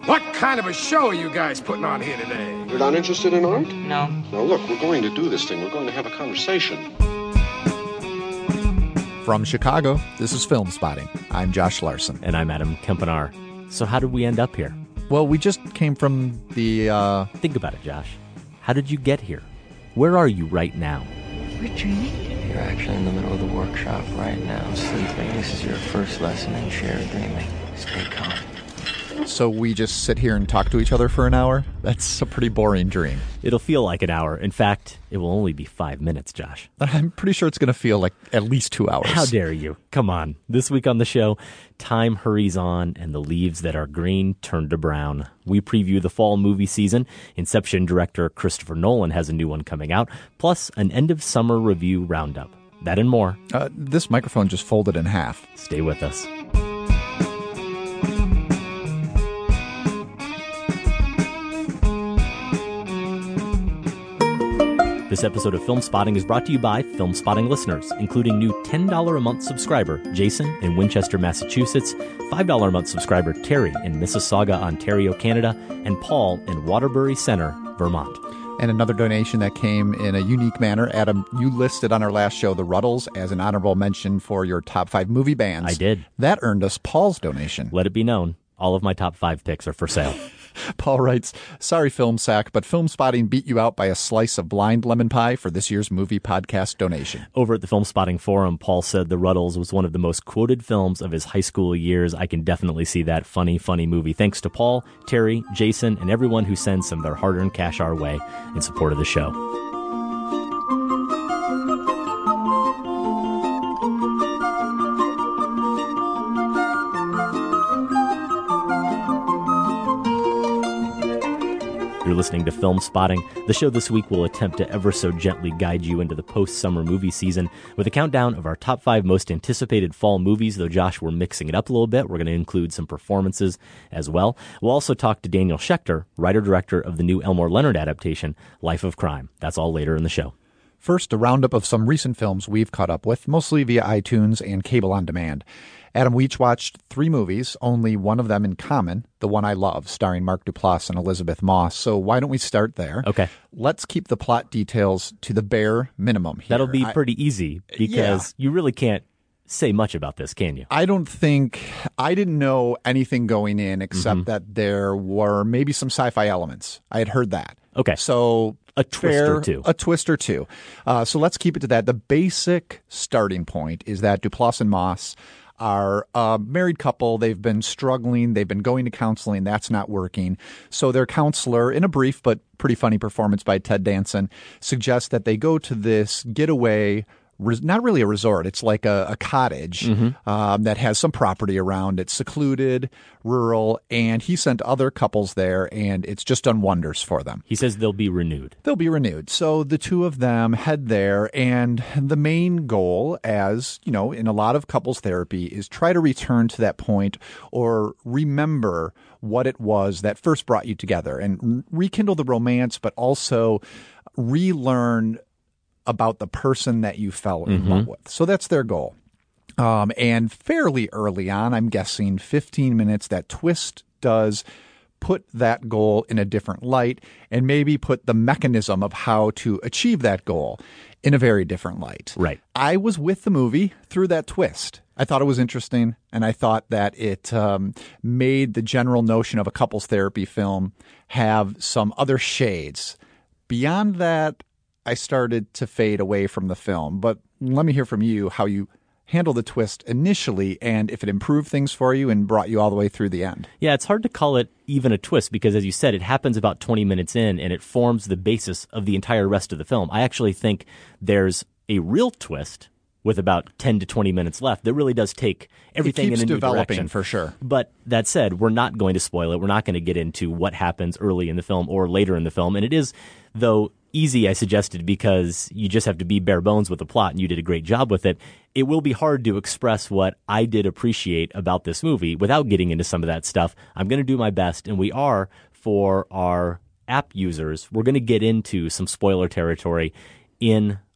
What kind of a show are you guys putting on here today? You're not interested in art? No. Now look, we're going to do this thing. We're going to have a conversation. From Chicago, this is Film Spotting. I'm Josh Larson. And I'm Adam Kempenaar. So how did we end up here? Well, we just came from the... Think about it, Josh. How did you get here? Where are you right now? We're dreaming. You're actually in the middle of the workshop right now, sleeping. This is your first lesson in shared dreaming. Stay calm. So we just sit here and talk to each other for an hour? That's a pretty boring dream. It'll feel like an hour. In fact, it will only be 5 minutes, Josh. I'm pretty sure it's going to feel like at least 2 hours. How dare you? Come on. This week on the show, time hurries on and the leaves that are green turn to brown. We preview the fall movie season. Inception director Christopher Nolan has a new one coming out, plus an end-of-summer review roundup. That and more. This microphone just folded in half. Stay with us. This episode of Film Spotting is brought to you by Film Spotting listeners, including new $10 a month subscriber Jason in Winchester, Massachusetts, $5 a month subscriber Terry in Mississauga, Ontario, Canada, and Paul in Waterbury Center, Vermont. And another donation that came in a unique manner. Adam, you listed on our last show the Ruddles as an honorable mention for your top 5 movie bands. I did. That earned us Paul's donation. Let it be known, all of my top 5 picks are for sale. Paul writes, sorry, Film Sack, but Film Spotting beat you out by a slice of blind lemon pie for this year's movie podcast donation. Over at the Film Spotting Forum, Paul said The Ruddles was one of the most quoted films of his high school years. I can definitely see that funny movie. Thanks to Paul, Terry, Jason, and everyone who sends some of their hard-earned cash our way in support of the show. You're listening to Film Spotting. The show this week will attempt to ever so gently guide you into the post-summer movie season with a countdown of our top 5 most anticipated fall movies, though, Josh, we're mixing it up a little bit. We're going to include some performances as well. We'll also talk to Daniel Schechter, writer-director of the new Elmore Leonard adaptation, Life of Crime. That's all later in the show. First, a roundup of some recent films we've caught up with, mostly via iTunes and cable on demand. Adam, we each watched 3 movies, only one of them in common, The One I Love, starring Mark Duplass and Elizabeth Moss. So why don't we start there? Okay. Let's keep the plot details to the bare minimum here. That'll be pretty easy because you really can't say much about this, can you? I didn't know anything going in except that there were maybe some sci-fi elements. I had heard that. Okay. So a twist or two. A twist or two. So let's keep it to that. The basic starting point is that Duplass and Moss are a married couple. They've been struggling. They've been going to counseling. That's not working. So their counselor, in a brief but pretty funny performance by Ted Danson, suggests that they go to this getaway, not really a resort. It's like a cottage that has some property around. It's secluded, rural, and he sent other couples there, and it's just done wonders for them. He says they'll be renewed. They'll be renewed. So the two of them head there, and the main goal, as you know, in a lot of couples therapy, is try to return to that point or remember what it was that first brought you together and rekindle the romance, but also relearn about the person that you fell in love with. So that's their goal. And fairly early on, I'm guessing 15 minutes, that twist does put that goal in a different light and maybe put the mechanism of how to achieve that goal in a very different light. Right. I was with the movie through that twist. I thought it was interesting, and I thought that it made the general notion of a couples therapy film have some other shades. Beyond that, I started to fade away from the film. But let me hear from you how you handled the twist initially and if it improved things for you and brought you all the way through the end. Yeah, it's hard to call it even a twist because, as you said, it happens about 20 minutes in and it forms the basis of the entire rest of the film. I actually think there's a real twist with about 10 to 20 minutes left that really does take everything in a new direction. It keeps developing for sure. But that said, we're not going to spoil it. We're not going to get into what happens early in the film or later in the film. And it is, though, easy, I suggested, because you just have to be bare bones with the plot, and you did a great job with it. It will be hard to express what I did appreciate about this movie without getting into some of that stuff. I'm going to do my best, and we are, for our app users, we're going to get into some spoiler territory in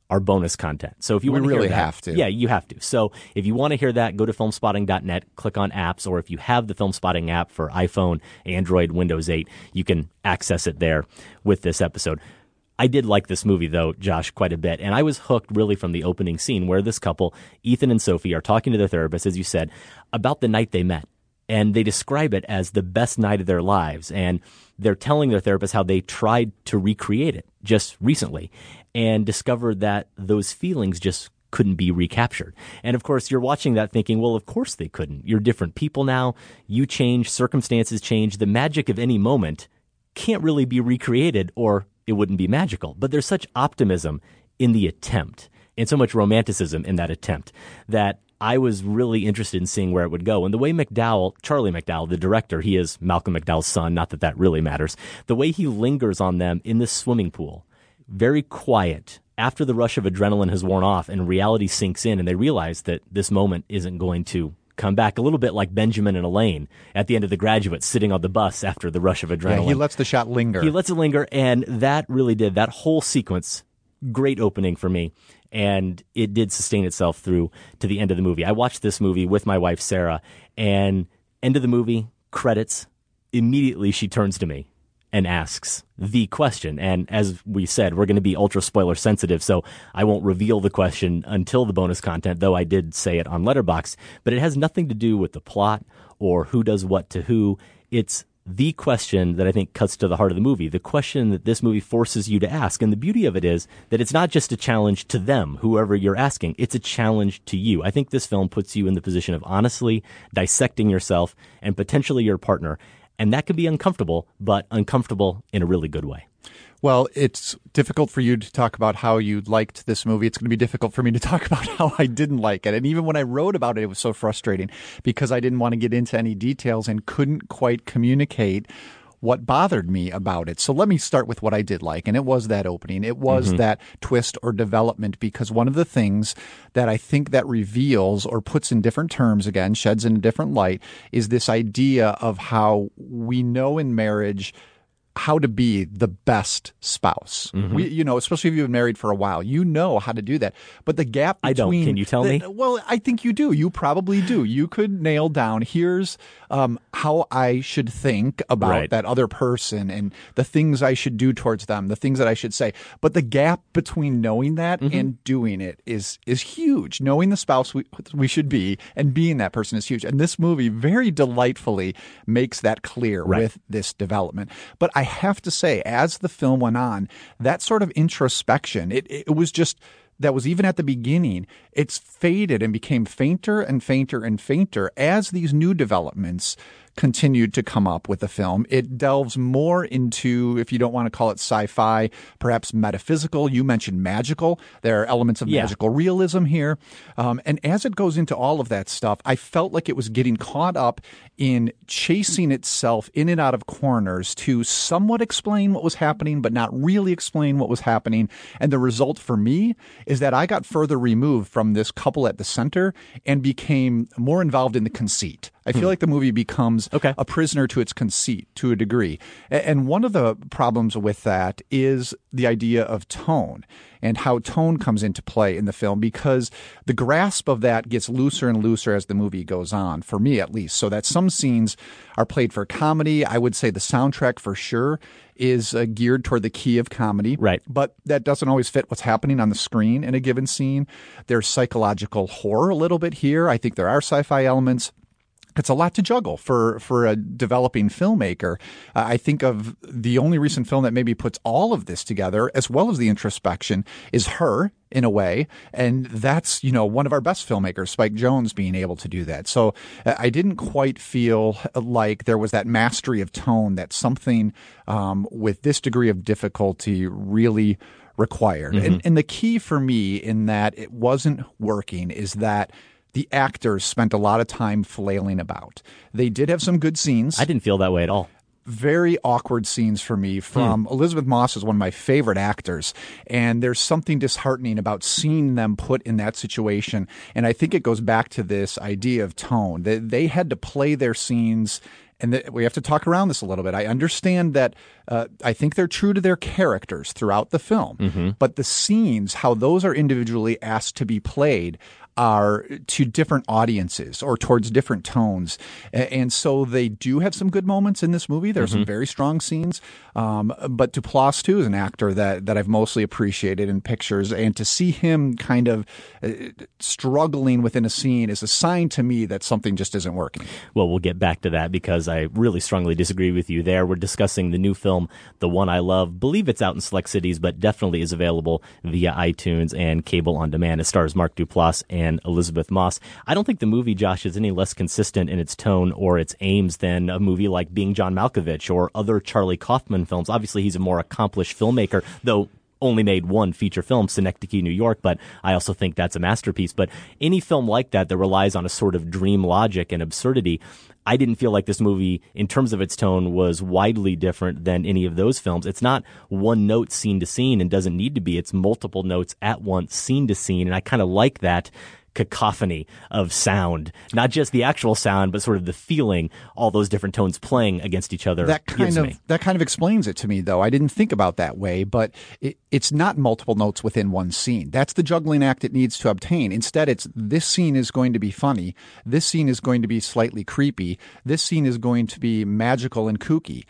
our bonus content. So if you want to really hear that, have to. Yeah, you have to. So if you want to hear that, go to filmspotting.net, click on apps, or if you have the Filmspotting app for iPhone, Android, Windows 8, you can access it there with this episode. I did like this movie, though, Josh, quite a bit. And I was hooked really from the opening scene where this couple, Ethan and Sophie, are talking to their therapist, as you said, about the night they met. And they describe it as the best night of their lives. And they're telling their therapist how they tried to recreate it just recently and discovered that those feelings just couldn't be recaptured. And of course, you're watching that thinking, well, of course they couldn't. You're different people now. You change, circumstances change. The magic of any moment can't really be recreated, or it wouldn't be magical. But there's such optimism in the attempt and so much romanticism in that attempt that I was really interested in seeing where it would go. And the way Charlie McDowell, the director, he is Malcolm McDowell's son, not that that really matters, the way he lingers on them in this swimming pool, very quiet, after the rush of adrenaline has worn off and reality sinks in and they realize that this moment isn't going to come back, a little bit like Benjamin and Elaine at the end of The Graduate, sitting on the bus after the rush of adrenaline. Yeah, he lets the shot linger. He lets it linger, and that really did, that whole sequence, great opening for me. And it did sustain itself through to the end of the movie. I watched this movie with my wife, Sarah, and end of the movie, credits, immediately she turns to me and asks the question. And as we said, we're going to be ultra spoiler sensitive, so I won't reveal the question until the bonus content, though I did say it on Letterboxd. But it has nothing to do with the plot or who does what to who. It's the question that I think cuts to the heart of the movie, the question that this movie forces you to ask. And the beauty of it is that it's not just a challenge to them, whoever you're asking. It's a challenge to you. I think this film puts you in the position of honestly dissecting yourself and potentially your partner. And that can be uncomfortable, but uncomfortable in a really good way. Well, it's difficult for you to talk about how you liked this movie. It's going to be difficult for me to talk about how I didn't like it. And even when I wrote about it, it was so frustrating because I didn't want to get into any details and couldn't quite communicate what bothered me about it. So let me start with what I did like, and it was that opening. It was that twist or development, because one of the things that I think that reveals or puts in different terms, again, sheds in a different light, is this idea of how we know in marriage how to be the best spouse. We, especially if you've been married for a while, you know how to do that. But the gap between... I don't. Can you tell me? Well, I think you do. You probably do. You could nail down, here's how I should think about that other person and the things I should do towards them, the things that I should say. But the gap between knowing that and doing it is huge. Knowing the spouse we should be and being that person is huge. And this movie very delightfully makes that clear with this development. But I have to say, as the film went on, that sort of introspection, it was just, that was even at the beginning, it's faded and became fainter and fainter and fainter as these new developments continued to come up with the film. It delves more into, if you don't want to call it sci-fi, perhaps metaphysical. You mentioned magical. There are elements of magical realism here. And as it goes into all of that stuff, I felt like it was getting caught up in chasing itself in and out of corners to somewhat explain what was happening, but not really explain what was happening. And the result for me is that I got further removed from this couple at the center and became more involved in the conceit. I feel like the movie becomes a prisoner to its conceit to a degree. And one of the problems with that is the idea of tone and how tone comes into play in the film, because the grasp of that gets looser and looser as the movie goes on, for me at least, so that some scenes are played for comedy. I would say the soundtrack for sure is geared toward the key of comedy. Right. But that doesn't always fit what's happening on the screen in a given scene. There's psychological horror a little bit here. I think there are sci-fi elements. It's a lot to juggle for a developing filmmaker. I think of the only recent film that maybe puts all of this together, as well as the introspection, is Her, in a way. And that's, one of our best filmmakers, Spike Jonze, being able to do that. So I didn't quite feel like there was that mastery of tone that something with this degree of difficulty really required. And the key for me in that it wasn't working is that the actors spent a lot of time flailing about. They did have some good scenes. I didn't feel that way at all. Very awkward scenes for me from Elizabeth Moss is one of my favorite actors. And there's something disheartening about seeing them put in that situation. And I think it goes back to this idea of tone. They had to play their scenes and we have to talk around this a little bit. I understand that I think they're true to their characters throughout the film, but the scenes, how those are individually asked to be played, are to different audiences or towards different tones. And so they do have some good moments in this movie. There are some very strong scenes. But Duplass, too, is an actor that I've mostly appreciated in pictures. And to see him kind of struggling within a scene is a sign to me that something just isn't working. Well, we'll get back to that because I really strongly disagree with you there. We're discussing the new film, The One I Love. Believe it's out in select cities, but definitely is available via iTunes and cable on demand. It stars Mark Duplass and Elizabeth Moss. I don't think the movie, Josh, is any less consistent in its tone or its aims than a movie like Being John Malkovich or other Charlie Kaufman films. Obviously, he's a more accomplished filmmaker, though only made one feature film, Synecdoche, New York, but I also think that's a masterpiece. But any film like that relies on a sort of dream logic and absurdity, I didn't feel like this movie, in terms of its tone, was widely different than any of those films. It's not one note scene to scene and doesn't need to be. It's multiple notes at once, scene to scene, and I kind of like that cacophony of sound, not just the actual sound, but sort of the feeling, all those different tones playing against each other. That kind of explains it to me, though. I didn't think about that way, but it's not multiple notes within one scene. That's the juggling act it needs to obtain. Instead, it's this scene is going to be funny. This scene is going to be slightly creepy. This scene is going to be magical and kooky.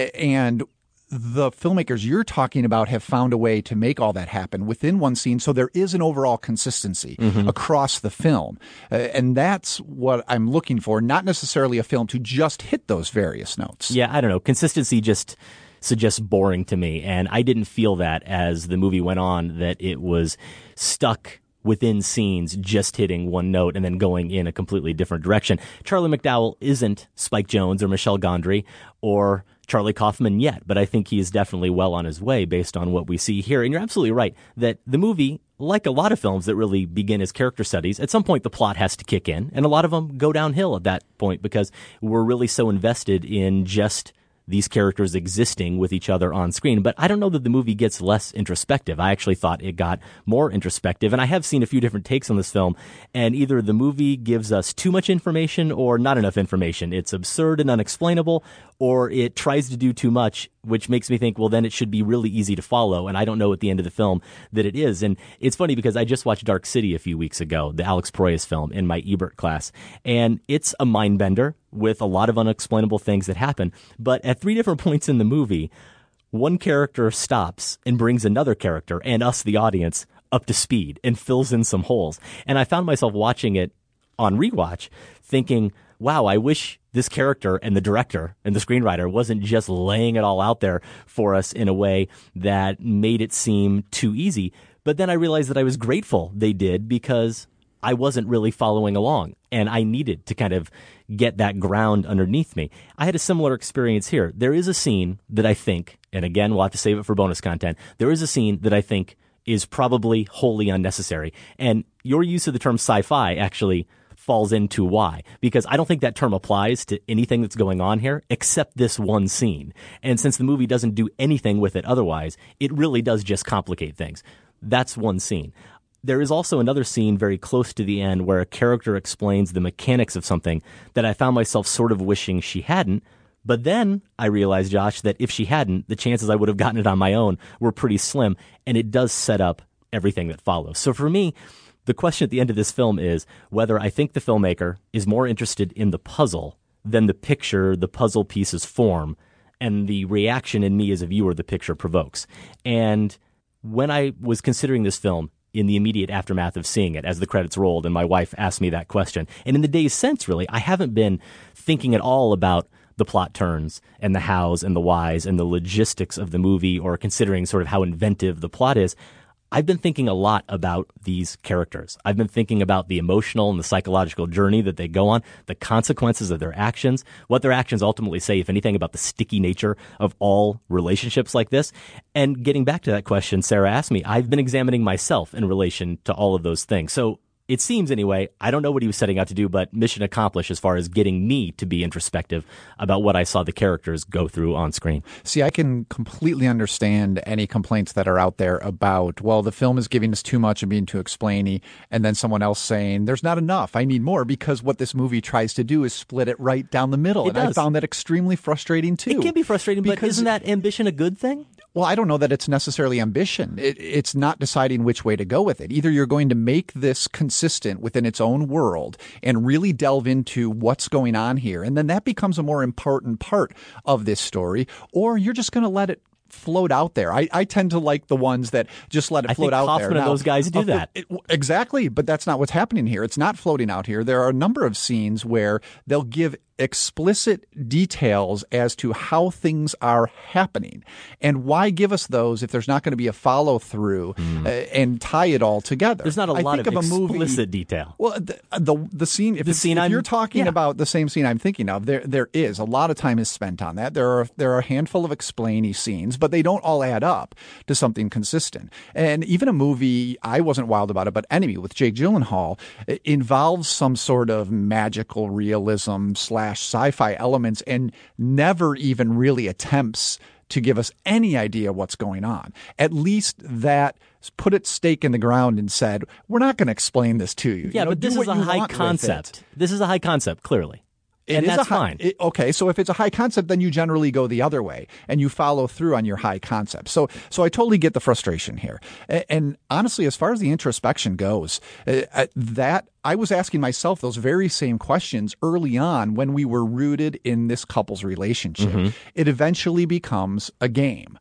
And the filmmakers you're talking about have found a way to make all that happen within one scene, so there is an overall consistency across the film. And that's what I'm looking for, not necessarily a film to just hit those various notes. Yeah, I don't know. Consistency just suggests boring to me, and I didn't feel that as the movie went on, that it was stuck within scenes just hitting one note and then going in a completely different direction. Charlie McDowell isn't Spike Jonze or Michel Gondry or Charlie Kaufman yet, but I think he is definitely well on his way based on what we see here. And you're absolutely right that the movie, like a lot of films that really begin as character studies, at some point the plot has to kick in, and a lot of them go downhill at that point because we're really so invested in just these characters existing with each other on screen. But I don't know that the movie gets less introspective. I actually thought it got more introspective. And I have seen a few different takes on this film, and either the movie gives us too much information or not enough information. It's absurd and unexplainable, or it tries to do too much, which makes me think, well, then it should be really easy to follow. And I don't know at the end of the film that it is. And it's funny because I just watched Dark City a few weeks ago, the Alex Proyas film, in my Ebert class. And it's a mind bender with a lot of unexplainable things that happen. But at 3 different points in the movie, one character stops and brings another character and us, the audience, up to speed and fills in some holes. And I found myself watching it on rewatch thinking, wow, I wish this character and the director and the screenwriter wasn't just laying it all out there for us in a way that made it seem too easy. But then I realized that I was grateful they did because I wasn't really following along, and I needed to kind of get that ground underneath me. I had a similar experience here. There is a scene that I think, and again, we'll have to save it for bonus content, there is a scene that I think is probably wholly unnecessary. And your use of the term sci-fi actually falls into why, because I don't think that term applies to anything that's going on here except this one scene. And since the movie doesn't do anything with it otherwise, it really does just complicate things. That's one scene. There is also another scene very close to the end where a character explains the mechanics of something that I found myself sort of wishing she hadn't. But then I realized, Josh, that if she hadn't, the chances I would have gotten it on my own were pretty slim, and it does set up everything that follows. So for me, the question at the end of this film is whether I think the filmmaker is more interested in the puzzle than the picture the puzzle pieces form and the reaction in me as a viewer the picture provokes. And when I was considering this film, in the immediate aftermath of seeing it, as the credits rolled and my wife asked me that question, and in the days since, really, I haven't been thinking at all about the plot turns and the hows and the whys and the logistics of the movie or considering sort of how inventive the plot is. I've been thinking a lot about these characters. I've been thinking about the emotional and the psychological journey that they go on, the consequences of their actions, what their actions ultimately say, if anything, about the sticky nature of all relationships like this. And getting back to that question Sarah asked me, I've been examining myself in relation to all of those things. So it seems anyway, I don't know what he was setting out to do, but mission accomplished as far as getting me to be introspective about what I saw the characters go through on screen. See, I can completely understand any complaints that are out there about, well, the film is giving us too much and being too explainy, and then someone else saying, there's not enough, I need more, because what this movie tries to do is split it right down the middle. It does. I found that extremely frustrating, too. It can be frustrating, but isn't that ambition a good thing? Well, I don't know that it's necessarily ambition. It's not deciding which way to go with it. Either you're going to make this consistent within its own world and really delve into what's going on here, and then that becomes a more important part of this story, or you're just going to let it float out there. I tend to like the ones that just let it float out there. I think Kaufman and those guys do that. Exactly, but that's not what's happening here. It's not floating out here. There are a number of scenes where they'll give explicit details as to how things are happening. And why give us those if there's not going to be a follow-through and tie it all together? There's not a lot of explicit detail. Well, the scene, if you're talking about the same scene I'm thinking of, there is. A lot of time is spent on that. There are a handful of explainy scenes, but they don't all add up to something consistent. And even a movie, I wasn't wild about it, but Enemy with Jake Gyllenhaal involves some sort of magical realism / sci-fi elements and never even really attempts to give us any idea what's going on. At least that put its stake in the ground and said, we're not going to explain this to you. Yeah, but this is a high concept. This is a high concept, clearly. And that's fine. Okay, so if it's a high concept, then you generally go the other way and you follow through on your high concept. So I totally get the frustration here. And honestly, as far as the introspection goes, that I was asking myself those very same questions early on when we were rooted in this couple's relationship. It eventually becomes a game,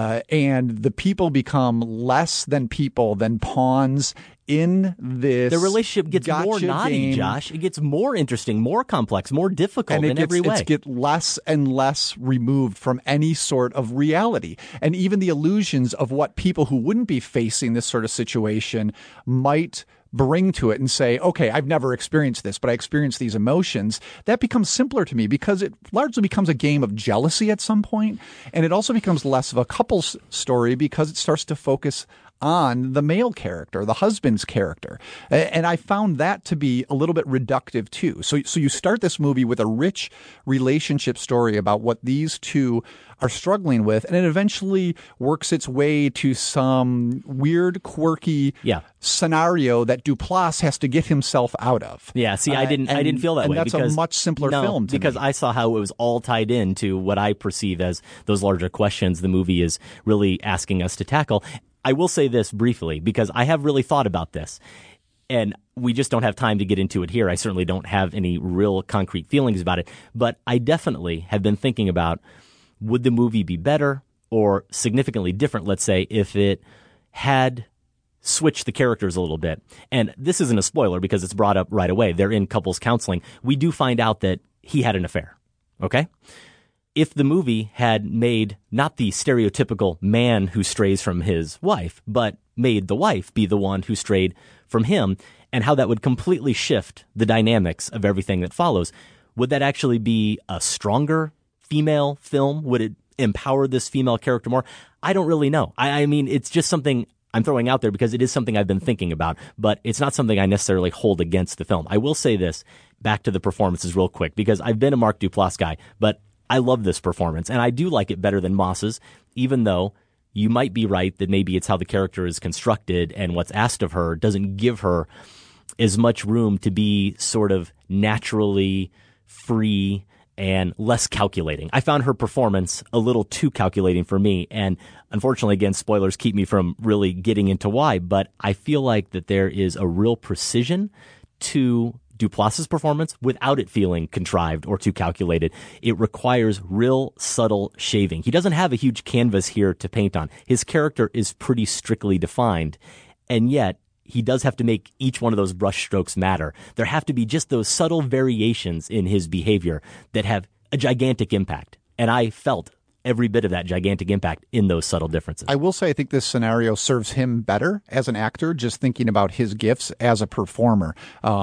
and the people become less than people, than pawns in this. The relationship gets more knotty, game. Josh. It gets more interesting, more complex, more difficult in every way. It gets less and less removed from any sort of reality. And even the illusions of what people who wouldn't be facing this sort of situation might bring to it and say, okay, I've never experienced this, but I experienced these emotions. That becomes simpler to me because it largely becomes a game of jealousy at some point. And it also becomes less of a couple's story because it starts to focus on the male character, the husband's character. And I found that to be a little bit reductive too. So you start this movie with a rich relationship story about what these two are struggling with, and it eventually works its way to some weird, quirky scenario that Duplass has to get himself out of. Yeah, see, I didn't feel that way. And that's a much simpler film to because me. I saw how it was all tied into what I perceive as those larger questions the movie is really asking us to tackle. I will say this briefly, because I have really thought about this, and we just don't have time to get into it here. I certainly don't have any real concrete feelings about it, but I definitely have been thinking about, would the movie be better or significantly different, let's say, if it had switched the characters a little bit? And this isn't a spoiler because it's brought up right away. They're in couples counseling. We do find out that he had an affair, okay? If the movie had made not the stereotypical man who strays from his wife, but made the wife be the one who strayed from him, and how that would completely shift the dynamics of everything that follows, would that actually be a stronger female film? Would it empower this female character more? I don't really know. I mean, it's just something I'm throwing out there because it is something I've been thinking about, but it's not something I necessarily hold against the film. I will say this, back to the performances real quick, because I've been a Mark Duplass guy, but I love this performance, and I do like it better than Moss's, even though you might be right that maybe it's how the character is constructed and what's asked of her doesn't give her as much room to be sort of naturally free and less calculating. I found her performance a little too calculating for me, and unfortunately, again, spoilers keep me from really getting into why, but I feel like that there is a real precision to Duplass's performance without it feeling contrived or too calculated. It requires real subtle shaving. He doesn't have a huge canvas here to paint on. His character is pretty strictly defined, and yet he does have to make each one of those brush strokes matter. There have to be just those subtle variations in his behavior that have a gigantic impact, and I felt every bit of that gigantic impact in those subtle differences. I will say I think this scenario serves him better as an actor, just thinking about his gifts as a performer.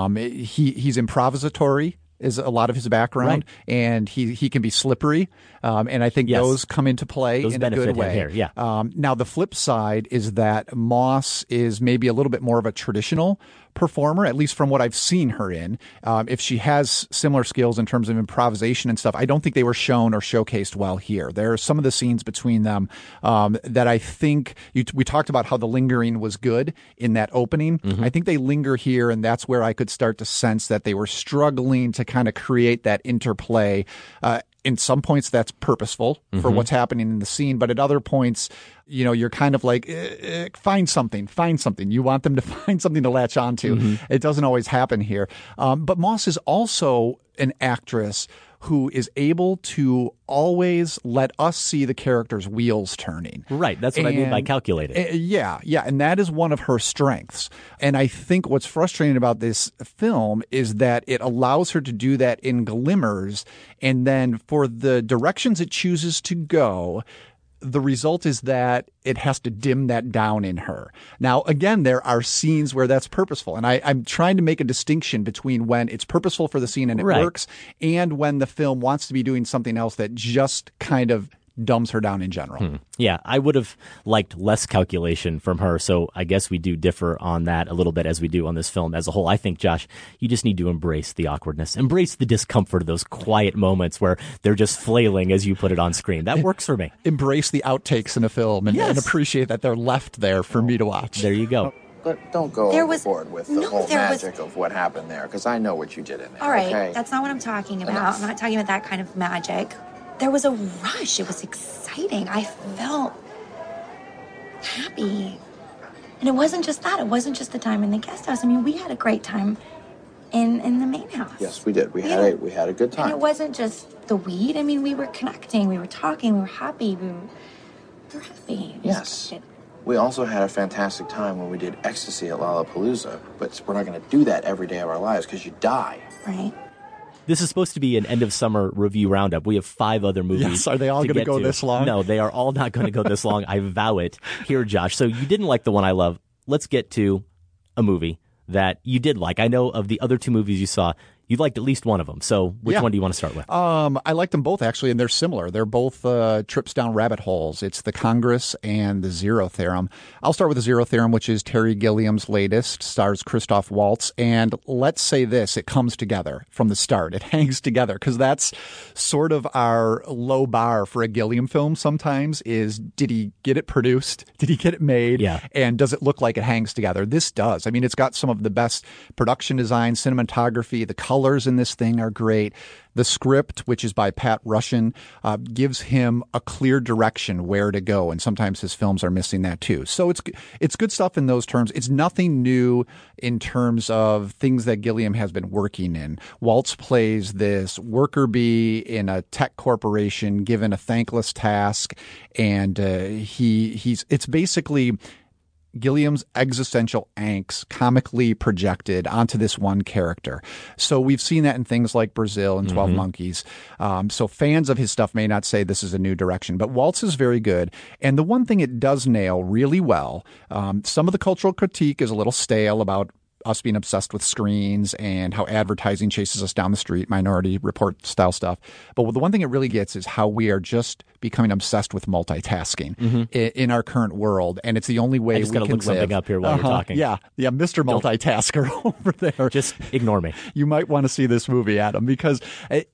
He's improvisatory is a lot of his background, right, and he can be slippery, and I think those come into play in a good way. Here, now, the flip side is that Moss is maybe a little bit more of a traditional performer, at least from what I've seen her in. If she has similar skills in terms of improvisation and stuff, I don't think they were shown or showcased well here. There are some of the scenes between them that I think we talked about how the lingering was good in that opening. I think they linger here, and that's where I could start to sense that they were struggling to kind of create that interplay. In some points, that's purposeful for what's happening in the scene. But at other points, you're kind of like, find something. You want them to find something to latch onto. It doesn't always happen here. But Moss is also an actress who is able to always let us see the character's wheels turning. Right. That's what I mean by calculating. Yeah. And that is one of her strengths. And I think what's frustrating about this film is that it allows her to do that in glimmers. And then for the directions it chooses to go, the result is that it has to dim that down in her. Now, again, there are scenes where that's purposeful. And I'm trying to make a distinction between when it's purposeful for the scene and it works, and when the film wants to be doing something else that just kind of dumbs her down in general. Yeah, I would have liked less calculation from her, so I guess we do differ on that a little bit as we do on this film as a whole. I think, Josh, you just need to embrace the awkwardness, embrace the discomfort of those quiet moments where they're just flailing as you put it on screen. That works for me. Embrace the outtakes in a film and appreciate that they're left there for me to watch. There you go. But don't go overboard with the whole magic of what happened there, because I know what you did in there. All right, okay? That's not what I'm talking about. I'm not talking about that kind of magic. There was a rush. It was exciting. I felt happy. And it wasn't just that. It wasn't just the time in the guest house. I mean, we had a great time in the main house. Yes, we did. We had a good time. And it wasn't just the weed. I mean, we were connecting. We were talking. We were happy. We were happy. Yes. We also had a fantastic time when we did Ecstasy at Lollapalooza. But we're not going to do that every day of our lives because you die. Right. This is supposed to be an end of summer review roundup. We have 5 other movies. Yes, are they all going to go this long? No, they are all not going to go this long. I vow it. Here, Josh. So you didn't like the one I love. Let's get to a movie that you did like. I know of the other 2 movies you saw, you liked at least one of them. So which one do you want to start with? I like them both, actually, and they're similar. They're both trips down rabbit holes. It's The Congress and The Zero Theorem. I'll start with The Zero Theorem, which is Terry Gilliam's latest, stars Christoph Waltz. And let's say this, it comes together from the start. It hangs together, because that's sort of our low bar for a Gilliam film sometimes is, did he get it produced? Did he get it made? Yeah. And does it look like it hangs together? This does. I mean, it's got some of the best production design, cinematography, the colors in this thing are great. The script, which is by Pat Russian, gives him a clear direction where to go, and sometimes his films are missing that too. So it's good stuff in those terms. It's nothing new in terms of things that Gilliam has been working in. Waltz plays this worker bee in a tech corporation given a thankless task, and it's basically Gilliam's existential angst comically projected onto this one character. So we've seen that in things like Brazil and 12 Monkeys. So fans of his stuff may not say this is a new direction, but Waltz is very good. And the one thing it does nail really well, some of the cultural critique is a little stale about us being obsessed with screens and how advertising chases us down the street, Minority Report style stuff. But the one thing it really gets is how we are just becoming obsessed with multitasking in our current world. And it's the only way we can live. I just got to look something up here while you're talking. Yeah, Mr. Multitasker over there. Just ignore me. You might want to see this movie, Adam, because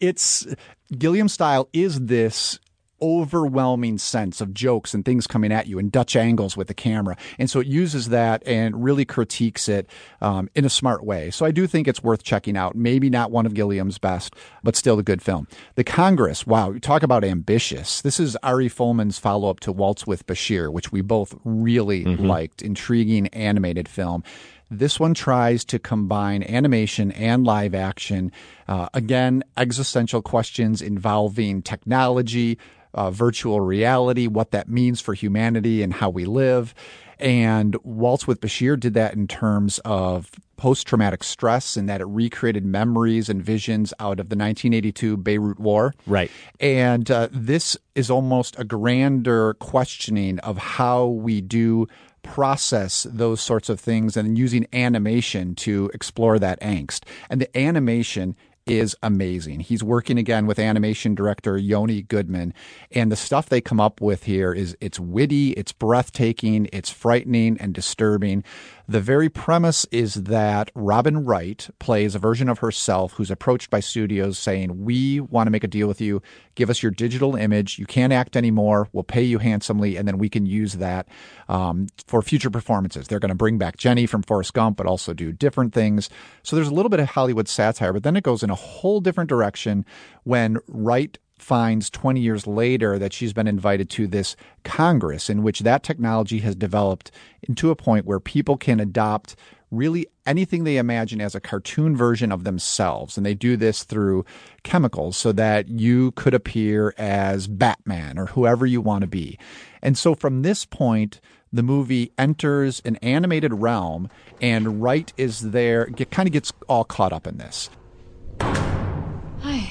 Gilliam style is this overwhelming sense of jokes and things coming at you and Dutch angles with the camera. And so it uses that and really critiques it in a smart way. So I do think it's worth checking out. Maybe not one of Gilliam's best, but still a good film. The Congress, wow, you talk about ambitious. This is Ari Folman's follow-up to Waltz with Bashir, which we both really liked. Intriguing animated film. This one tries to combine animation and live action. Again, existential questions involving technology, virtual reality, what that means for humanity and how we live. And Waltz with Bashir did that in terms of post-traumatic stress, and that it recreated memories and visions out of the 1982 Beirut War. Right. And this is almost a grander questioning of how we do process those sorts of things, and using animation to explore that angst. And the animation is amazing. He's working again with animation director Yoni Goodman, and the stuff they come up with here it's witty, it's breathtaking, it's frightening and disturbing. The very premise is that Robin Wright plays a version of herself who's approached by studios saying, we want to make a deal with you. Give us your digital image. You can't act anymore. We'll pay you handsomely, and then we can use that for future performances. They're going to bring back Jenny from Forrest Gump, but also do different things. So there's a little bit of Hollywood satire, but then it goes in a whole different direction when Wright finds 20 years later that she's been invited to this Congress in which that technology has developed into a point where people can adopt really anything they imagine as a cartoon version of themselves. And they do this through chemicals so that you could appear as Batman or whoever you want to be. And so from this point, the movie enters an animated realm, and Wright is there, kind of gets all caught up in this. Hi.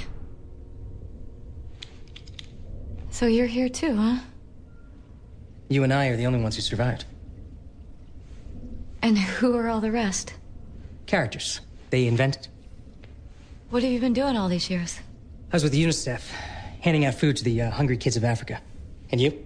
So you're here too, huh? You and I are the only ones who survived. And who are all the rest? Characters. They invented. What have you been doing all these years? I was with UNICEF, handing out food to the hungry kids of Africa. And you?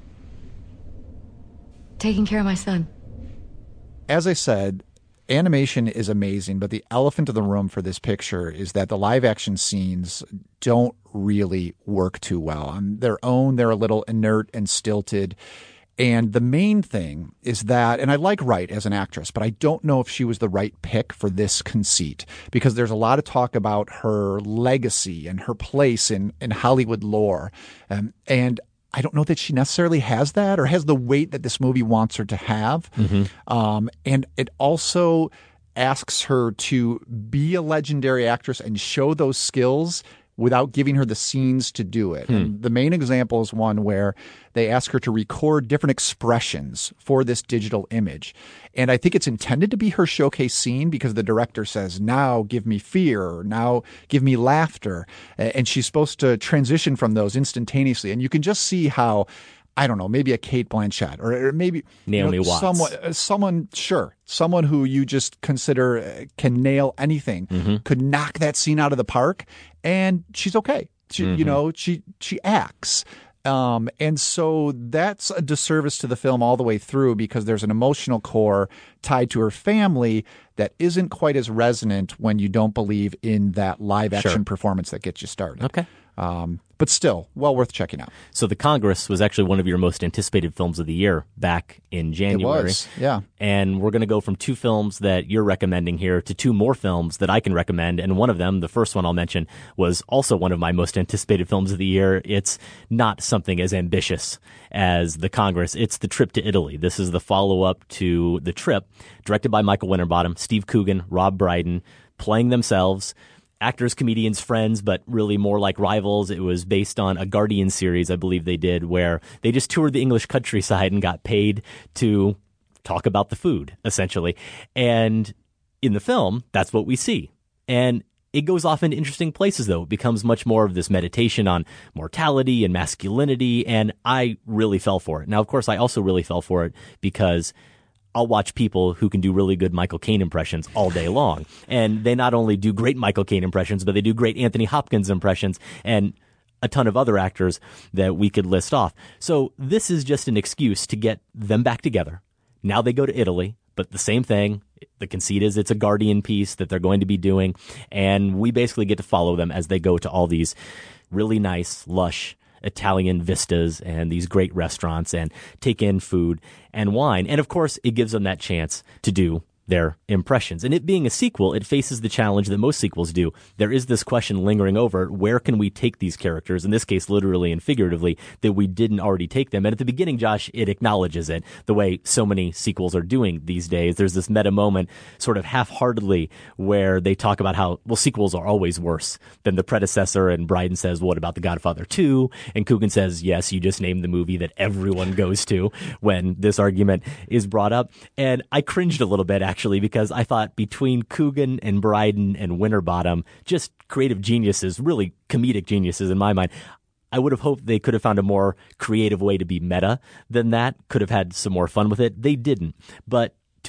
Taking care of my son. As I said, animation is amazing, but the elephant in the room for this picture is that the live action scenes don't really work too well. On their own, they're a little inert and stilted. And the main thing is that, and I like Wright as an actress, but I don't know if she was the right pick for this conceit, because there's a lot of talk about her legacy and her place in Hollywood lore. And I don't know that she necessarily has that or has the weight that this movie wants her to have. And it also asks her to be a legendary actress and show those skills without giving her the scenes to do it. And the main example is one where they ask her to record different expressions for this digital image. And I think it's intended to be her showcase scene because the director says, now give me fear, or now give me laughter. And she's supposed to transition from those instantaneously. And you can just see how, I don't know, maybe a Kate Blanchett or maybe Naomi Watts. Someone who you just consider can nail anything could knock that scene out of the park, and she's okay. She acts. And so that's a disservice to the film all the way through because there's an emotional core tied to her family that isn't quite as resonant when you don't believe in that live action performance that gets you started. Okay. But still, well worth checking out. So The Congress was actually one of your most anticipated films of the year back in January. It was, yeah. And we're going to go from two films that you're recommending here to two more films that I can recommend. And one of them, the first one I'll mention, was also one of my most anticipated films of the year. It's not something as ambitious as The Congress. It's The Trip to Italy. This is the follow-up to The Trip, directed by Michael Winterbottom, Steve Coogan, Rob Brydon, playing themselves. Actors, comedians, friends, but really more like rivals. It was based on a Guardian series, I believe they did, where they just toured the English countryside and got paid to talk about the food, essentially. And in the film, that's what we see. And it goes off into interesting places, though. It becomes much more of this meditation on mortality and masculinity, and I really fell for it. Now, of course, I also really fell for it because I'll watch people who can do really good Michael Caine impressions all day long. And they not only do great Michael Caine impressions, but they do great Anthony Hopkins impressions and a ton of other actors that we could list off. So this is just an excuse to get them back together. Now they go to Italy, but the same thing. The conceit is it's a Guardian piece that they're going to be doing. And we basically get to follow them as they go to all these really nice, lush Italian vistas and these great restaurants and take in food and wine. And of course, it gives them that chance to do their impressions. And it being a sequel, it faces the challenge that most sequels do. There is this question lingering over, where can we take these characters, in this case literally and figuratively, that we didn't already take them? And at the beginning, Josh, it acknowledges it, the way so many sequels are doing these days. There's this meta moment, sort of half-heartedly, where they talk about how, well, sequels are always worse than the predecessor, and Brydon says, what about The Godfather 2? And Coogan says, yes, you just named the movie that everyone goes to when this argument is brought up. And I cringed a little bit, actually, because I thought between Coogan and Brydon and Winterbottom, just creative geniuses, really comedic geniuses in my mind, I would have hoped they could have found a more creative way to be meta than that, could have had some more fun with it. They didn't. But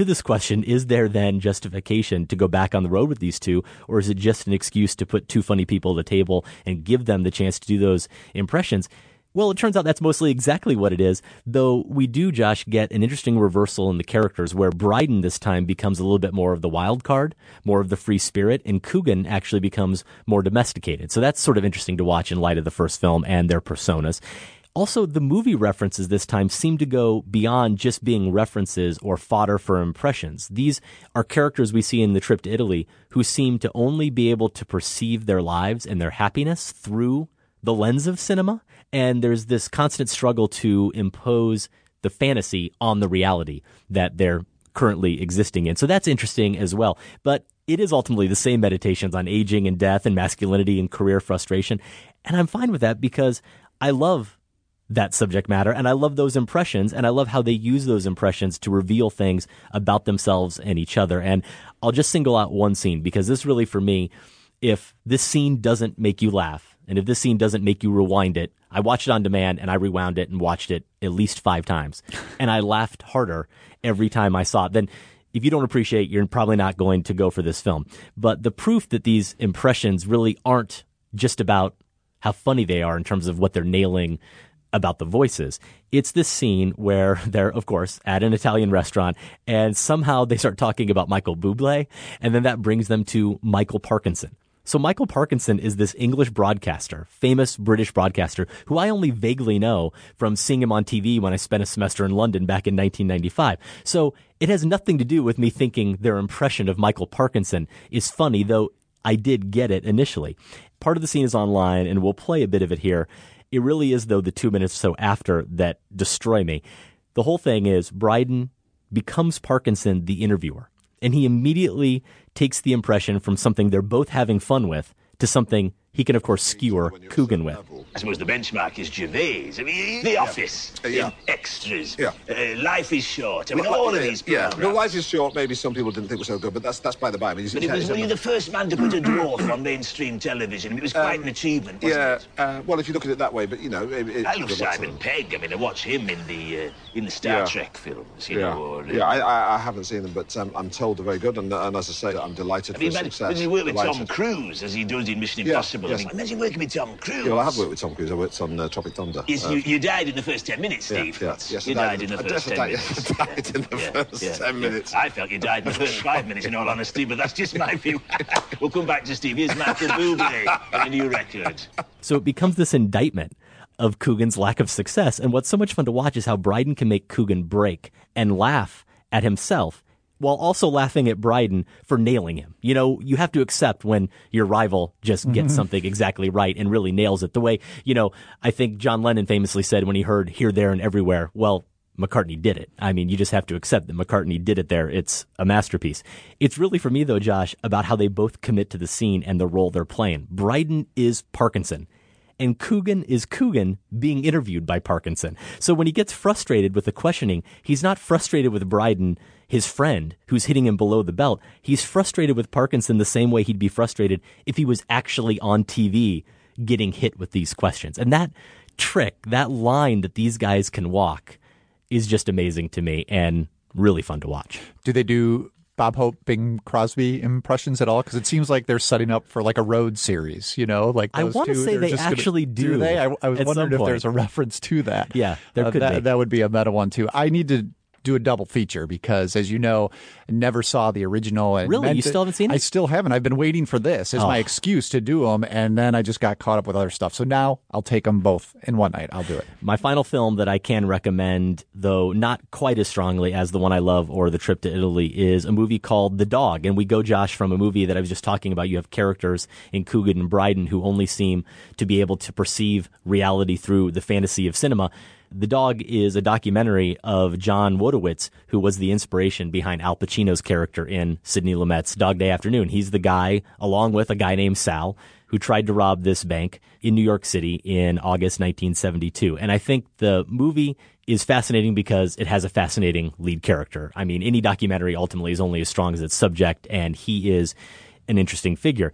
to this question, is there then justification to go back on the road with these two, or is it just an excuse to put two funny people at the table and give them the chance to do those impressions? Well, it turns out that's mostly exactly what it is, though we do, Josh, get an interesting reversal in the characters where Bryden this time becomes a little bit more of the wild card, more of the free spirit, and Coogan actually becomes more domesticated. So that's sort of interesting to watch in light of the first film and their personas. Also, the movie references this time seem to go beyond just being references or fodder for impressions. These are characters we see in The Trip to Italy who seem to only be able to perceive their lives and their happiness through the lens of cinema. And there's this constant struggle to impose the fantasy on the reality that they're currently existing in. So that's interesting as well. But it is ultimately the same meditations on aging and death and masculinity and career frustration. And I'm fine with that because I love that subject matter and I love those impressions and I love how they use those impressions to reveal things about themselves and each other. And I'll just single out one scene because this really, for me, if this scene doesn't make you laugh, and if this scene doesn't make you rewind it, I watched it on demand and I rewound it and watched it at least 5 times. And I laughed harder every time I saw it. Then if you don't appreciate, you're probably not going to go for this film. But the proof that these impressions really aren't just about how funny they are in terms of what they're nailing about the voices. It's this scene where they're, of course, at an Italian restaurant and somehow they start talking about Michael Bublé. And then that brings them to Michael Parkinson. So Michael Parkinson is this English broadcaster, famous British broadcaster, who I only vaguely know from seeing him on TV when I spent a semester in London back in 1995. So it has nothing to do with me thinking their impression of Michael Parkinson is funny, though I did get it initially. Part of the scene is online, and we'll play a bit of it here. It really is, though, the 2 minutes or so after that destroy me. The whole thing is Bryden becomes Parkinson the interviewer. And he immediately takes the impression from something they're both having fun with to something he can, of course, skewer Coogan with. I suppose the benchmark is Gervais. I mean, The Office, Extras, Life is Short. I mean, all of these programs. Well, Life is Short, maybe some people didn't think was so good, but that's by the by. I mean, but were you the first man to put a dwarf on mainstream television? I mean, it was quite an achievement, wasn't it? Well, if you look at it that way, but, you know... I love Simon Pegg. I mean, I watch him in the Star Trek films, you know. Or, I haven't seen them, but I'm told they're very good, and as I say, I'm delighted for success. But you work with Tom Cruise, as he does in Mission Impossible. Yes. I mean, imagine working with Tom Cruise. Yeah, well, I have worked with Tom Cruise. I worked on Tropic Thunder. Yes, you died in the first 10 minutes, Steve. Yes, you died in the first 10 minutes. I died in the first 10 minutes. I felt you died in the first 5 minutes, in all honesty, but that's just my view. We'll come back to Steve. Here's Michael Bublé and a new record. So it becomes this indictment of Coogan's lack of success. And what's so much fun to watch is how Bryden can make Coogan break and laugh at himself while also laughing at Bryden for nailing him. You know, you have to accept when your rival just gets something exactly right and really nails it. The way, you know, I think John Lennon famously said when he heard Here, There, and Everywhere, well, McCartney did it. I mean, you just have to accept that McCartney did it there. It's a masterpiece. It's really, for me, though, Josh, about how they both commit to the scene and the role they're playing. Bryden is Parkinson. And Coogan is Coogan being interviewed by Parkinson. So when he gets frustrated with the questioning, he's not frustrated with Bryden, his friend, who's hitting him below the belt. He's frustrated with Parkinson the same way he'd be frustrated if he was actually on TV getting hit with these questions. And that trick, that line that these guys can walk is just amazing to me and really fun to watch. Do they do Bob Hope, Bing Crosby impressions at all? Because it seems like they're setting up for like a road series, you know? Like I want to say they actually do. They? I was wondering if there's a reference to that. Yeah, there could be. That would be a meta one too. I need to do a double feature because, as you know, I never saw the original. And really? You still haven't seen it? I still haven't. I've been waiting for this as my excuse to do them, and then I just got caught up with other stuff. So now I'll take them both in one night. I'll do it. My final film that I can recommend, though not quite as strongly as The One I Love or The Trip to Italy, is a movie called The Dog. And we go, Josh, from a movie that I was just talking about. You have characters in Coogan and Bryden who only seem to be able to perceive reality through the fantasy of cinema. The Dog is a documentary of John Wojtowicz, who was the inspiration behind Al Pacino's character in Sidney Lumet's Dog Day Afternoon. He's the guy, along with a guy named Sal, who tried to rob this bank in New York City in August 1972. And I think the movie is fascinating because it has a fascinating lead character. I mean, any documentary ultimately is only as strong as its subject, and he is an interesting figure.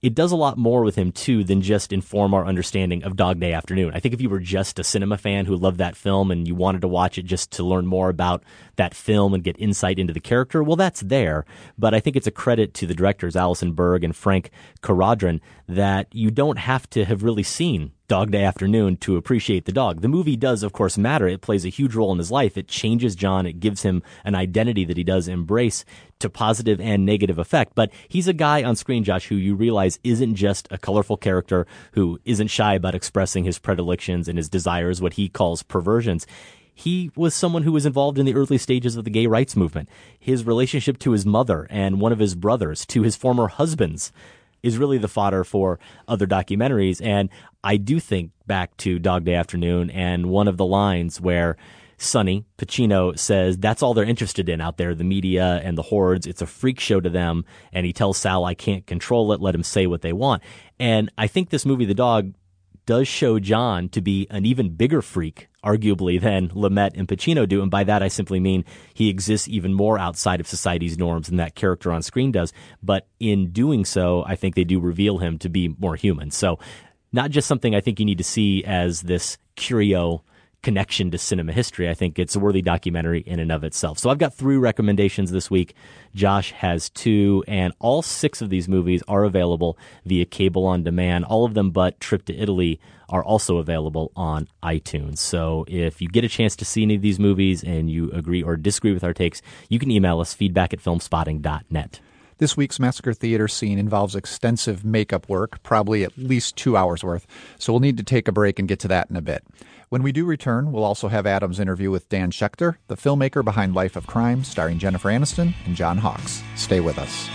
it does a lot more with him, too, than just inform our understanding of Dog Day Afternoon. I think if you were just a cinema fan who loved that film and you wanted to watch it just to learn more about that film and get insight into the character, well, that's there. But I think it's a credit to the directors, Alison Berg and Frank Caradron, that you don't have to have really seen Dog Day Afternoon to appreciate the dog. The movie does, of course, matter. It plays a huge role in his life. It changes John. It gives him an identity that he does embrace to positive and negative effect. But he's a guy on screen, Josh, who you realize isn't just a colorful character who isn't shy about expressing his predilections and his desires, what he calls perversions. He was someone who was involved in the early stages of the gay rights movement. His relationship to his mother and one of his brothers, to his former husbands, is really the fodder for other documentaries. And I do think back to Dog Day Afternoon and one of the lines where Sonny Pacino says that's all they're interested in out there, the media and the hordes. It's a freak show to them. And he tells Sal, I can't control it. Let them say what they want. And I think this movie, The Dog, does show John to be an even bigger freak, arguably, than Lumet and Pacino do. And by that, I simply mean he exists even more outside of society's norms than that character on screen does. But in doing so, I think they do reveal him to be more human. So not just something I think you need to see as this curio connection to cinema history. I think it's a worthy documentary in and of itself. So I've got 3 recommendations this week. Josh has 2, and all 6 of these movies are available via cable on demand. All of them but Trip to Italy are also available on iTunes. So if you get a chance to see any of these movies and you agree or disagree with our takes, you can email us feedback@filmspotting.net. This week's Massacre Theater scene involves extensive makeup work, probably at least 2 hours worth, so we'll need to take a break and get to that in a bit. When we do return, we'll also have Adam's interview with Dan Schechter, the filmmaker behind Life of Crime, starring Jennifer Aniston and John Hawkes. Stay with us.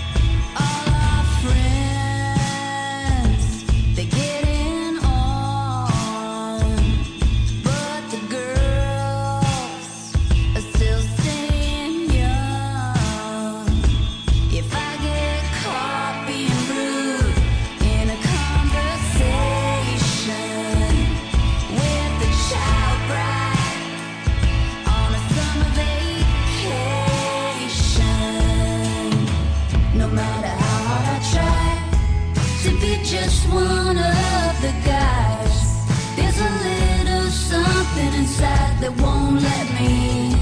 Just one of the guys. There's a little something inside that won't let me.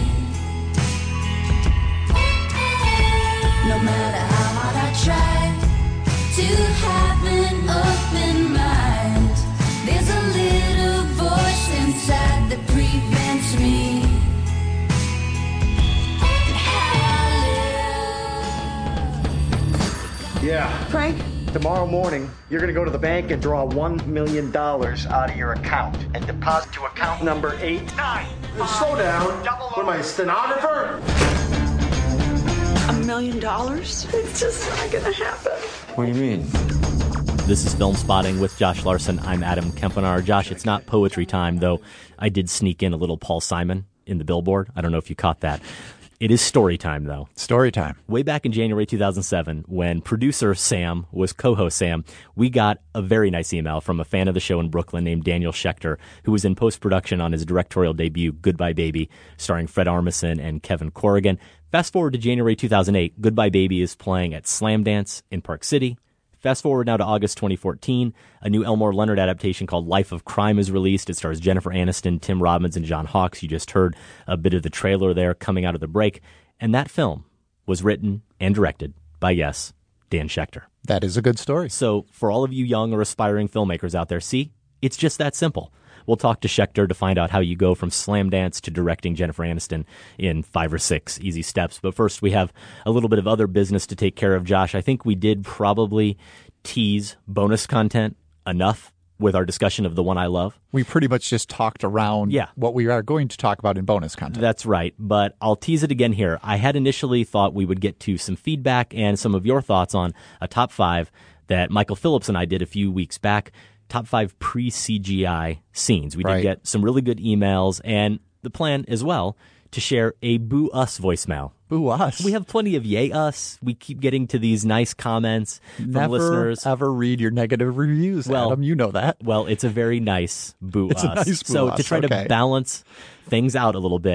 No matter how hard I try to have an open mind, there's a little voice inside that prevents me. Yeah. Frank? Tomorrow morning, you're going to go to the bank and draw $1 million out of your account and deposit to account number 89. Slow down. What am I, a stenographer? $1 million? It's just not going to happen. What do you mean? This is Film Spotting with Josh Larson. I'm Adam Kempenaar. Josh, it's not poetry time, though I did sneak in a little Paul Simon in the billboard. I don't know if you caught that. It is story time, though. Story time. Way back in January 2007, when producer Sam was co-host Sam, we got a very nice email from a fan of the show in Brooklyn named Daniel Schechter, who was in post-production on his directorial debut, Goodbye Baby, starring Fred Armisen and Kevin Corrigan. Fast forward to January 2008, Goodbye Baby is playing at Slamdance in Park City. Fast forward now to August 2014, a new Elmore Leonard adaptation called Life of Crime is released. It stars Jennifer Aniston, Tim Robbins, and John Hawkes. You just heard a bit of the trailer there coming out of the break. And that film was written and directed by, yes, Dan Schechter. That is a good story. So for all of you young or aspiring filmmakers out there, see, it's just that simple. We'll talk to Schechter to find out how you go from Slamdance to directing Jennifer Aniston in 5 or 6 easy steps. But first, we have a little bit of other business to take care of, Josh. I think we did probably tease bonus content enough with our discussion of The One I Love. We pretty much just talked around what we are going to talk about in bonus content. That's right, but I'll tease it again here. I had initially thought we would get to some feedback and some of your thoughts on a top 5 that Michael Phillips and I did a few weeks back. Top 5 pre-CGI scenes. We did get some really good emails, and the plan as well to share a Boo Us voicemail. Boo Us? We have plenty of Yay Us. We keep getting to these nice comments from listeners. Never ever read your negative reviews, Adam. You know that. Well, it's a very nice Boo Us. It's a nice Boo So Us. to try to balance things out a little bit,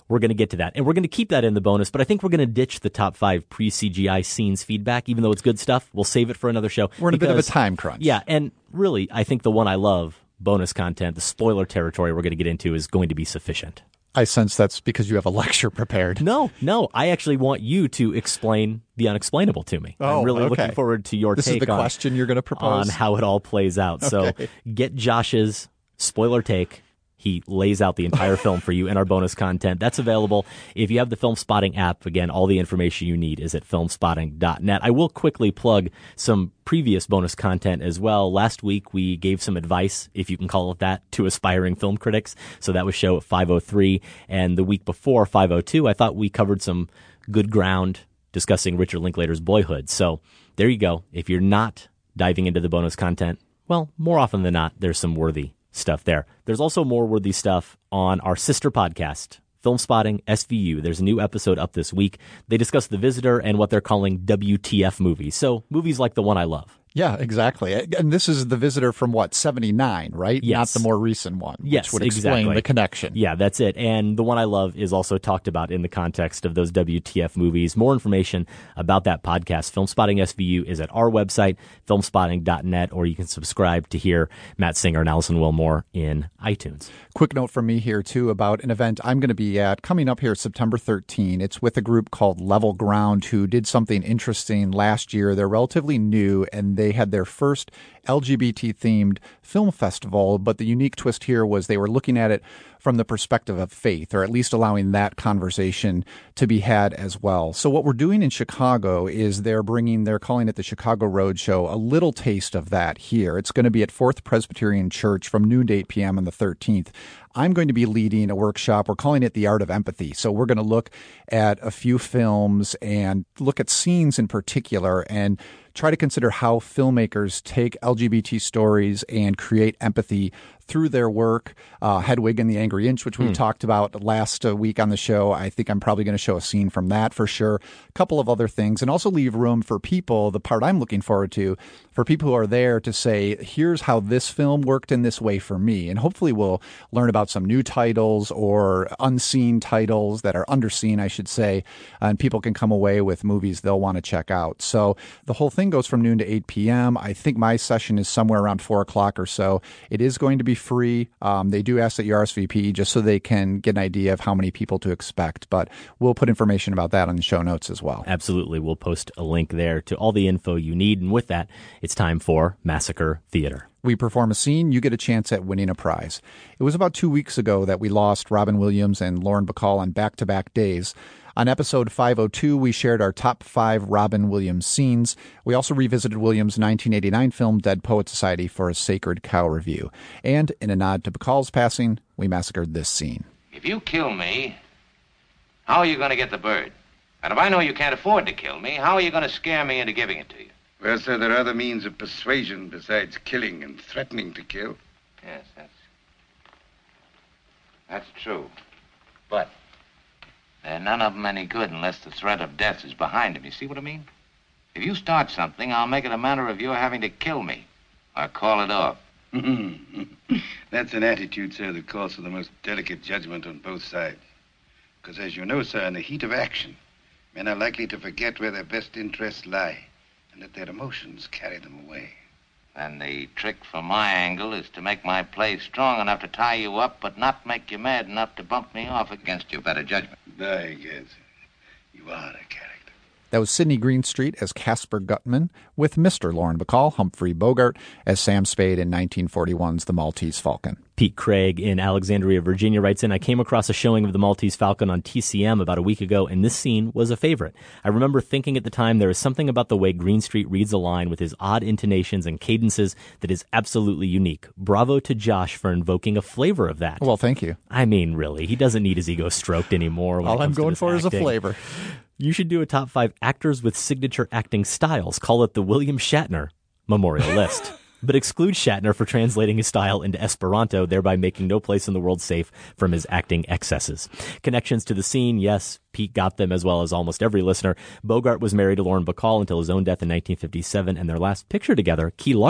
we're going to get to that. And we're going to keep that in the bonus, but I think we're going to ditch the top 5 pre-CGI scenes feedback, even though it's good stuff. We'll save it for another show. We're in a bit of a time crunch. Yeah, and really, I think the one I love, bonus content, the spoiler territory we're going to get into is going to be sufficient. I sense that's because you have a lecture prepared. No. I actually want you to explain the unexplainable to me. Oh, I'm really okay. looking forward to your This take is the on, question you're going to propose? on how it all plays out. Okay. So get Josh's spoiler take. He lays out the entire film for you in our bonus content. That's available. If you have the Film Spotting app, again, all the information you need is at filmspotting.net. I will quickly plug some previous bonus content as well. Last week, we gave some advice, if you can call it that, to aspiring film critics. So that was show 503. And the week before, 502, I thought we covered some good ground discussing Richard Linklater's Boyhood. So there you go. If you're not diving into the bonus content, well, more often than not, there's some worthy stuff there. There's also more worthy stuff on our sister podcast, Film Spotting SVU. There's a new episode up this week. They discuss The Visitor and what they're calling WTF movies. So movies like the one I love. Yeah, exactly. And this is The Visitor from, 79, right? Yes. Not the more recent one, Yes, which would explain exactly. the connection. Yeah, that's it. And the one I love is also talked about in the context of those WTF movies. More information about that podcast, Film Spotting SVU, is at our website, filmspotting.net, or you can subscribe to hear Matt Singer and Allison Wilmore in iTunes. Quick note from me here, too, about an event I'm going to be at coming up here September 13. It's with a group called Level Ground, who did something interesting last year. They're relatively new, and they had their first LGBT-themed film festival, but the unique twist here was they were looking at it from the perspective of faith, or at least allowing that conversation to be had as well. So what we're doing in Chicago is they're calling it the Chicago Roadshow, a little taste of that here. It's going to be at Fourth Presbyterian Church from noon to 8 p.m. on the 13th. I'm going to be leading a workshop. We're calling it The Art of Empathy. So we're going to look at a few films and look at scenes in particular and try to consider how filmmakers take LGBT stories and create empathy through their work. Hedwig and the Angry Inch, which we talked about last week on the show. I think I'm probably going to show a scene from that for sure. A couple of other things, and also leave room for people, the part I'm looking forward to, for people who are there to say, here's how this film worked in this way for me. And hopefully we'll learn about some new titles or unseen titles that are underseen, I should say, and people can come away with movies they'll want to check out. So the whole thing goes from noon to 8 p.m. I think my session is somewhere around 4 o'clock or so. It is going to be free. They do ask that you RSVP just so they can get an idea of how many people to expect, but we'll put information about that on the show notes as well. Absolutely. We'll post a link there to all the info you need. And with that, it's time for Massacre Theater. We perform a scene, you get a chance at winning a prize. It was about 2 weeks ago that we lost Robin Williams and Lauren Bacall on back-to-back days. On episode 502, we shared our top 5 Robin Williams scenes. We also revisited Williams' 1989 film Dead Poet Society for a Sacred Cow review. And in a nod to Bacall's passing, we massacred this scene. If you kill me, how are you going to get the bird? And if I know you can't afford to kill me, how are you going to scare me into giving it to you? Well, sir, there are other means of persuasion besides killing and threatening to kill. Yes, that's true. But they're none of them any good unless the threat of death is behind them. You see what I mean? If you start something, I'll make it a matter of your having to kill me or call it off. That's an attitude, sir, that calls for the most delicate judgment on both sides. Because as you know, sir, in the heat of action, men are likely to forget where their best interests lie and let their emotions carry them away. And the trick from my angle is to make my play strong enough to tie you up, but not make you mad enough to bump me off against your better judgment. I guess you are a character. That was Sidney Greenstreet as Casper Gutman, with Mr. Lauren Bacall, Humphrey Bogart, as Sam Spade in 1941's The Maltese Falcon. Pete Craig in Alexandria, Virginia writes in, I came across a showing of The Maltese Falcon on TCM about a week ago, and this scene was a favorite. I remember thinking at the time there is something about the way Greenstreet reads a line with his odd intonations and cadences that is absolutely unique. Bravo to Josh for invoking a flavor of that. Well, thank you. I mean, really, he doesn't need his ego stroked anymore. All I'm going for is a flavor. You should do a top 5 actors with signature acting styles. Call it the William Shatner Memorial List. But exclude Shatner for translating his style into Esperanto, thereby making no place in the world safe from his acting excesses. Connections to the scene, yes, Pete got them as well as almost every listener. Bogart was married to Lauren Bacall until his own death in 1957, and their last picture together, Key Largo,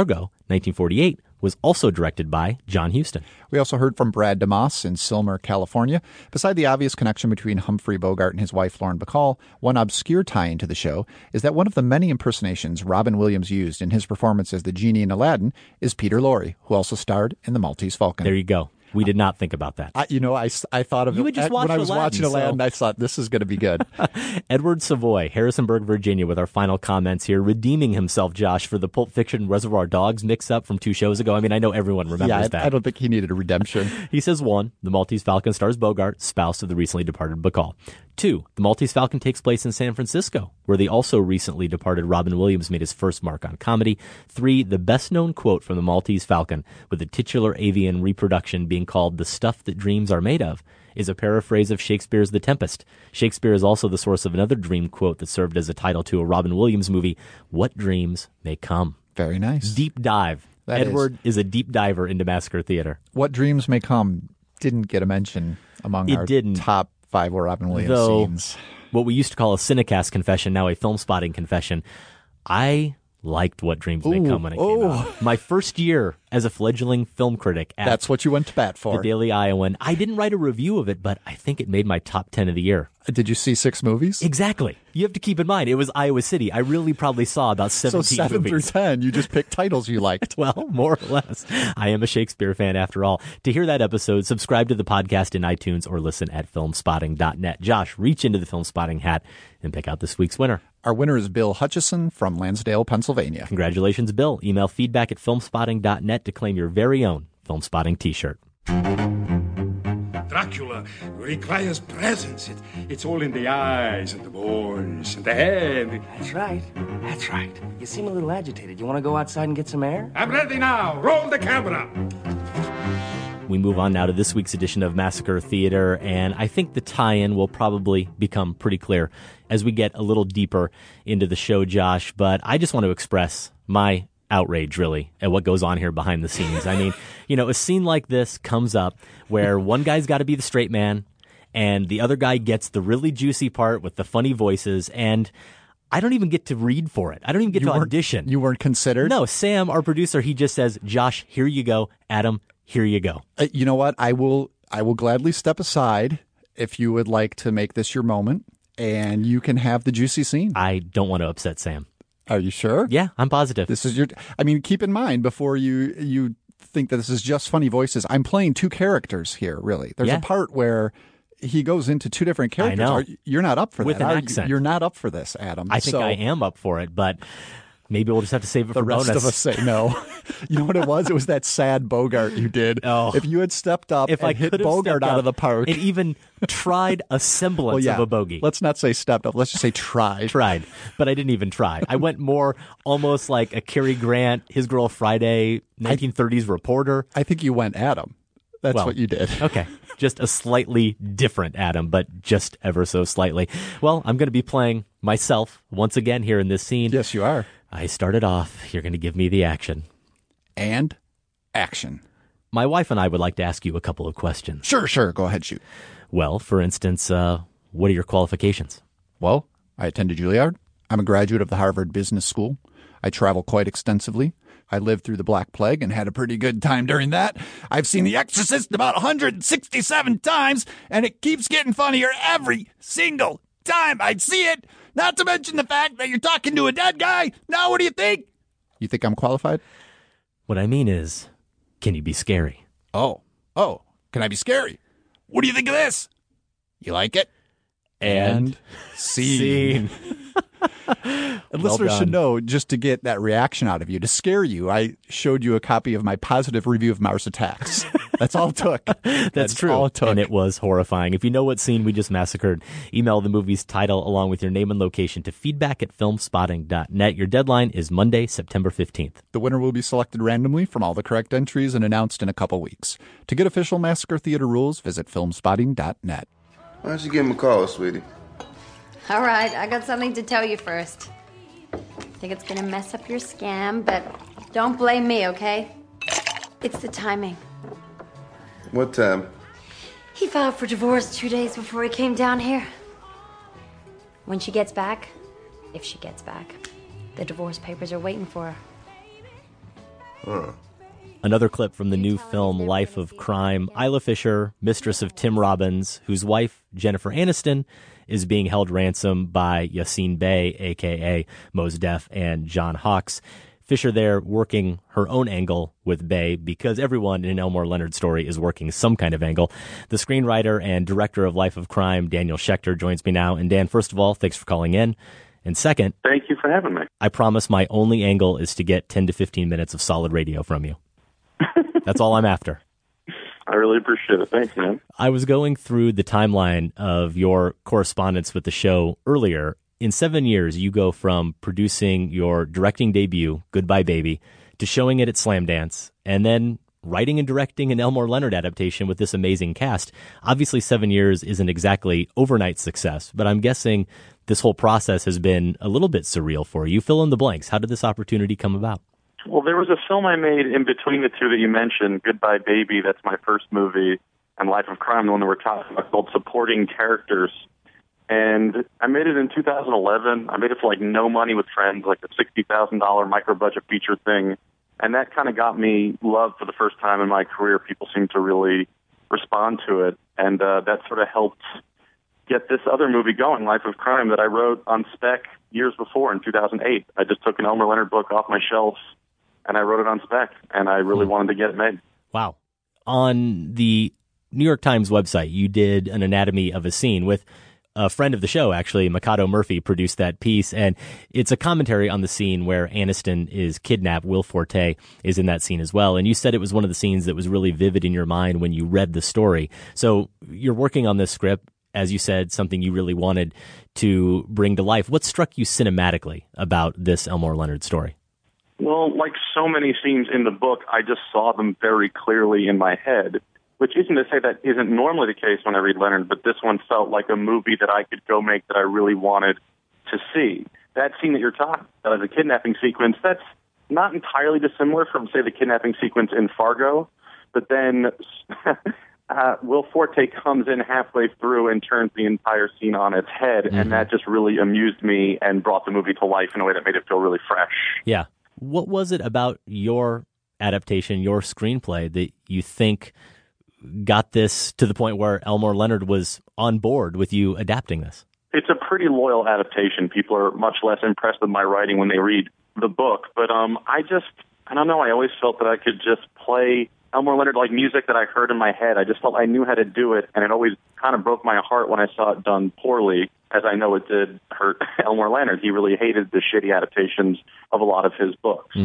1948, was also directed by John Huston. We also heard from Brad DeMoss in Sylmer, California. Beside the obvious connection between Humphrey Bogart and his wife, Lauren Bacall, one obscure tie-in to the show is that one of the many impersonations Robin Williams used in his performance as the genie in Aladdin is Peter Lorre, who also starred in The Maltese Falcon. There you go. We did not think about that. I thought of it when I was watching Aladdin. I thought this is going to be good. Edward Savoy, Harrisonburg, Virginia, with our final comments here, redeeming himself, Josh, for the Pulp Fiction Reservoir Dogs mix-up from 2 shows ago. I mean, I know everyone remembers that. I don't think he needed a redemption. He says 1, The Maltese Falcon stars Bogart, spouse of the recently departed Bacall. 2, The Maltese Falcon takes place in San Francisco, where the also recently departed Robin Williams made his first mark on comedy. 3, the best-known quote from The Maltese Falcon, with the titular avian reproduction being called "the stuff that dreams are made of," is a paraphrase of Shakespeare's The Tempest. Shakespeare is also the source of another dream quote that served as a title to a Robin Williams movie, What Dreams May Come. Very nice. Deep dive. Edward is a deep diver into Massacre Theater. What Dreams May Come didn't get a mention among our top 5 Robin Williams scenes. What we used to call a Cinecast confession, now a Film Spotting confession. I liked What Dreams May Come when it came out. My first year as a fledgling film critic at That's what you went to bat for. the Daily Iowan. I didn't write a review of it, but I think it made my top 10 of the year. Did you see 6 movies? Exactly. You have to keep in mind, it was Iowa City. I really probably saw about 17 So 7 movies. through 10, you just picked titles you liked. Well, more or less. I am a Shakespeare fan after all. To hear that episode, subscribe to the podcast in iTunes or listen at filmspotting.net. Josh, reach into the Film Spotting hat and pick out this week's winner. Our winner is Bill Hutchison from Lansdale, Pennsylvania. Congratulations, Bill. Email feedback at filmspotting.net to claim your very own Film Spotting t-shirt. Dracula requires presence. It's all in the eyes and the voice and the head. That's right. That's right. You seem a little agitated. You want to go outside and get some air? I'm ready now. Roll the camera. We move on now to this week's edition of Massacre Theater, and I think the tie-in will probably become pretty clear as we get a little deeper into the show, Josh. But I just want to express my outrage, really, at what goes on here behind the scenes. I mean, a scene like this comes up where one guy's got to be the straight man, and the other guy gets the really juicy part with the funny voices, and I don't even get to read for it. I don't even get to audition. You weren't considered? No, Sam, our producer, he just says, Josh, here you go. Adam, here you go. You know what? I will gladly step aside if you would like to make this your moment, and you can have the juicy scene. I don't want to upset Sam. Are you sure? Yeah, I'm positive. This is keep in mind before you think that this is just funny voices. I'm playing 2 characters here, really. There's a part where he goes into 2 different characters. I know. You're not up for With that. an accent. You're not up for this, Adam. I think I am up for it, but maybe we'll just have to save it for bonus. The rest of us say no. You know what it was? It was that sad Bogart you did. Oh. If you had stepped up and hit Bogart out of the park. And even tried a semblance of a bogey. Let's not say stepped up. Let's just say tried. Tried. But I didn't even try. I went more almost like a Cary Grant, His Girl Friday, 1930s reporter. I think you went Adam. That's what you did. Okay. Just a slightly different Adam, but just ever so slightly. Well, I'm going to be playing myself once again here in this scene. Yes, you are. I started off. You're going to give me the action. And action. My wife and I would like to ask you a couple of questions. Sure. Go ahead, shoot. Well, for instance, what are your qualifications? Well, I attended Juilliard. I'm a graduate of the Harvard Business School. I travel quite extensively. I lived through the Black Plague and had a pretty good time during that. I've seen The Exorcist about 167 times, and it keeps getting funnier every single time I see it. Not to mention the fact that you're talking to a dead guy. Now, what do you think? You think I'm qualified? What I mean is, can you be scary? Oh, can I be scary? What do you think of this? You like it? And scene. And listeners should know, just to get that reaction out of you, to scare you, I showed you a copy of my positive review of Mars Attacks. That's all it took. That's true. All it took. And it was horrifying. If you know what scene we just massacred, email the movie's title along with your name and location to feedback@filmspotting.net. Your deadline is Monday, September 15th. The winner will be selected randomly from all the correct entries and announced in a couple weeks. To get official Massacre Theater rules, visit filmspotting.net. Why don't you give him a call, sweetie? All right, I got something to tell you first. Think it's gonna mess up your scam, but don't blame me, okay? It's the timing. What time? He filed for divorce 2 days before he came down here. When she gets back, if she gets back, the divorce papers are waiting for her. Another clip from the new film Life of Crime. Isla Fisher, mistress of Tim Robbins, whose wife, Jennifer Aniston, is being held ransom by Yassine Bey, a.k.a. Mos Def, and John Hawkes. Fisher there working her own angle with Bey, because everyone in an Elmore Leonard story is working some kind of angle. The screenwriter and director of Life of Crime, Daniel Schechter, joins me now. And Dan, first of all, thanks for calling in. And second, thank you for having me. I promise my only angle is to get 10 to 15 minutes of solid radio from you. That's all I'm after. I really appreciate it. Thanks, man. I was going through the timeline of your correspondence with the show earlier. In 7 years, you go from producing your directing debut, Goodbye Baby, to showing it at Slamdance, and then writing and directing an Elmore Leonard adaptation with this amazing cast. Obviously, 7 years isn't exactly overnight success, but I'm guessing this whole process has been a little bit surreal for you. Fill in the blanks. How did this opportunity come about? Well, there was a film I made in between the two that you mentioned, Goodbye Baby, that's my first movie, and Life of Crime, the one that we're talking about, called Supporting Characters. And I made it in 2011. I made it for like no money with friends, like a $60,000 micro-budget feature thing. And that kind of got me love for the first time in my career. People seemed to really respond to it. And that sort of helped get this other movie going, Life of Crime, that I wrote on spec years before in 2008. I just took an Elmer Leonard book off my shelves and I wrote it on spec, and I really wanted to get it made. Wow. On the New York Times website, you did an anatomy of a scene with a friend of the show, actually, Mikado Murphy, produced that piece, and it's a commentary on the scene where Aniston is kidnapped. Will Forte is in that scene as well, and you said it was one of the scenes that was really vivid in your mind when you read the story. So you're working on this script, as you said, something you really wanted to bring to life. What struck you cinematically about this Elmore Leonard story? Well, like so many scenes in the book, I just saw them very clearly in my head, which isn't to say that isn't normally the case when I read Leonard, but this one felt like a movie that I could go make that I really wanted to see. That scene that you're talking about, the kidnapping sequence, that's not entirely dissimilar from, say, the kidnapping sequence in Fargo, but then Will Forte comes in halfway through and turns the entire scene on its head, and that just really amused me and brought the movie to life in a way that made it feel really fresh. Yeah. What was it about your adaptation, your screenplay, that you think got this to the point where Elmore Leonard was on board with you adapting this? It's a pretty loyal adaptation. People are much less impressed with my writing when they read the book. But I don't know, I always felt that I could just play Elmore Leonard like music that I heard in my head. I just felt I knew how to do it, and it always kind of broke my heart when I saw it done poorly, as I know it did hurt Elmore Leonard. He really hated the shitty adaptations of a lot of his books.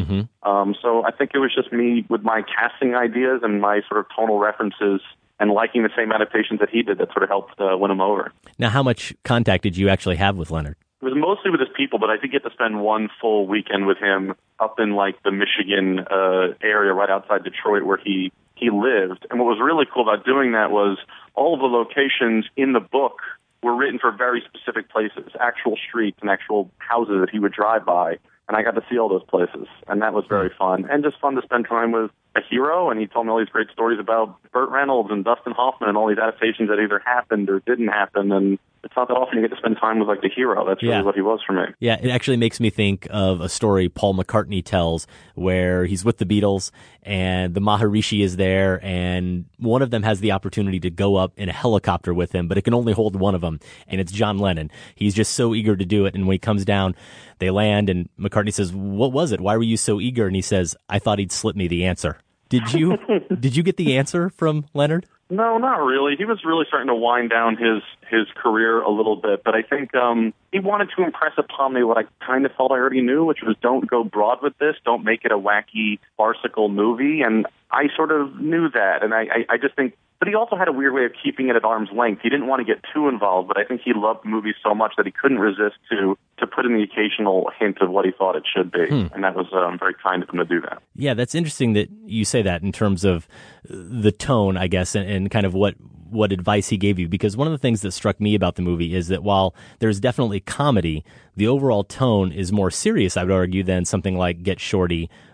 So I think it was just me with my casting ideas and my sort of tonal references and liking the same adaptations that he did that sort of helped win him over. Now, how much contact did you actually have with Leonard? It was mostly with his people, but I did get to spend one full weekend with him up in like the Michigan area right outside Detroit where he lived. And what was really cool about doing that was all of the locations in the book were written for very specific places, actual streets and actual houses that he would drive by. And I got to see all those places, and that was very fun. And just fun to spend time with a hero, and he told me all these great stories about Burt Reynolds and Dustin Hoffman and all these adaptations that either happened or didn't happen, and it's not that often you get to spend time with, like, the hero. That's really what he was for me. Yeah, it actually makes me think of a story Paul McCartney tells where he's with the Beatles, and the Maharishi is there, and one of them has the opportunity to go up in a helicopter with him, but it can only hold one of them, and it's John Lennon. He's just so eager to do it, and when he comes down, they land, and McCartney says, "What was it? Why were you so eager?" And he says, "I thought he'd slip me the answer." Did you get the answer from Leonard? No, not really. He was really starting to wind down his career a little bit, but I think he wanted to impress upon me what I kind of felt I already knew, which was don't go broad with this, don't make it a wacky, farcical movie, and I sort of knew that, and I just think, but he also had a weird way of keeping it at arm's length. He didn't want to get too involved, but I think he loved movies so much that he couldn't resist to put in the occasional hint of what he thought it should be, and that was very kind of him to do that. Yeah, that's interesting that you say that in terms of the tone, I guess, and kind of what advice he gave you, because one of the things that struck me about the movie is that while there's definitely comedy, the overall tone is more serious, I would argue, than something like Get Shorty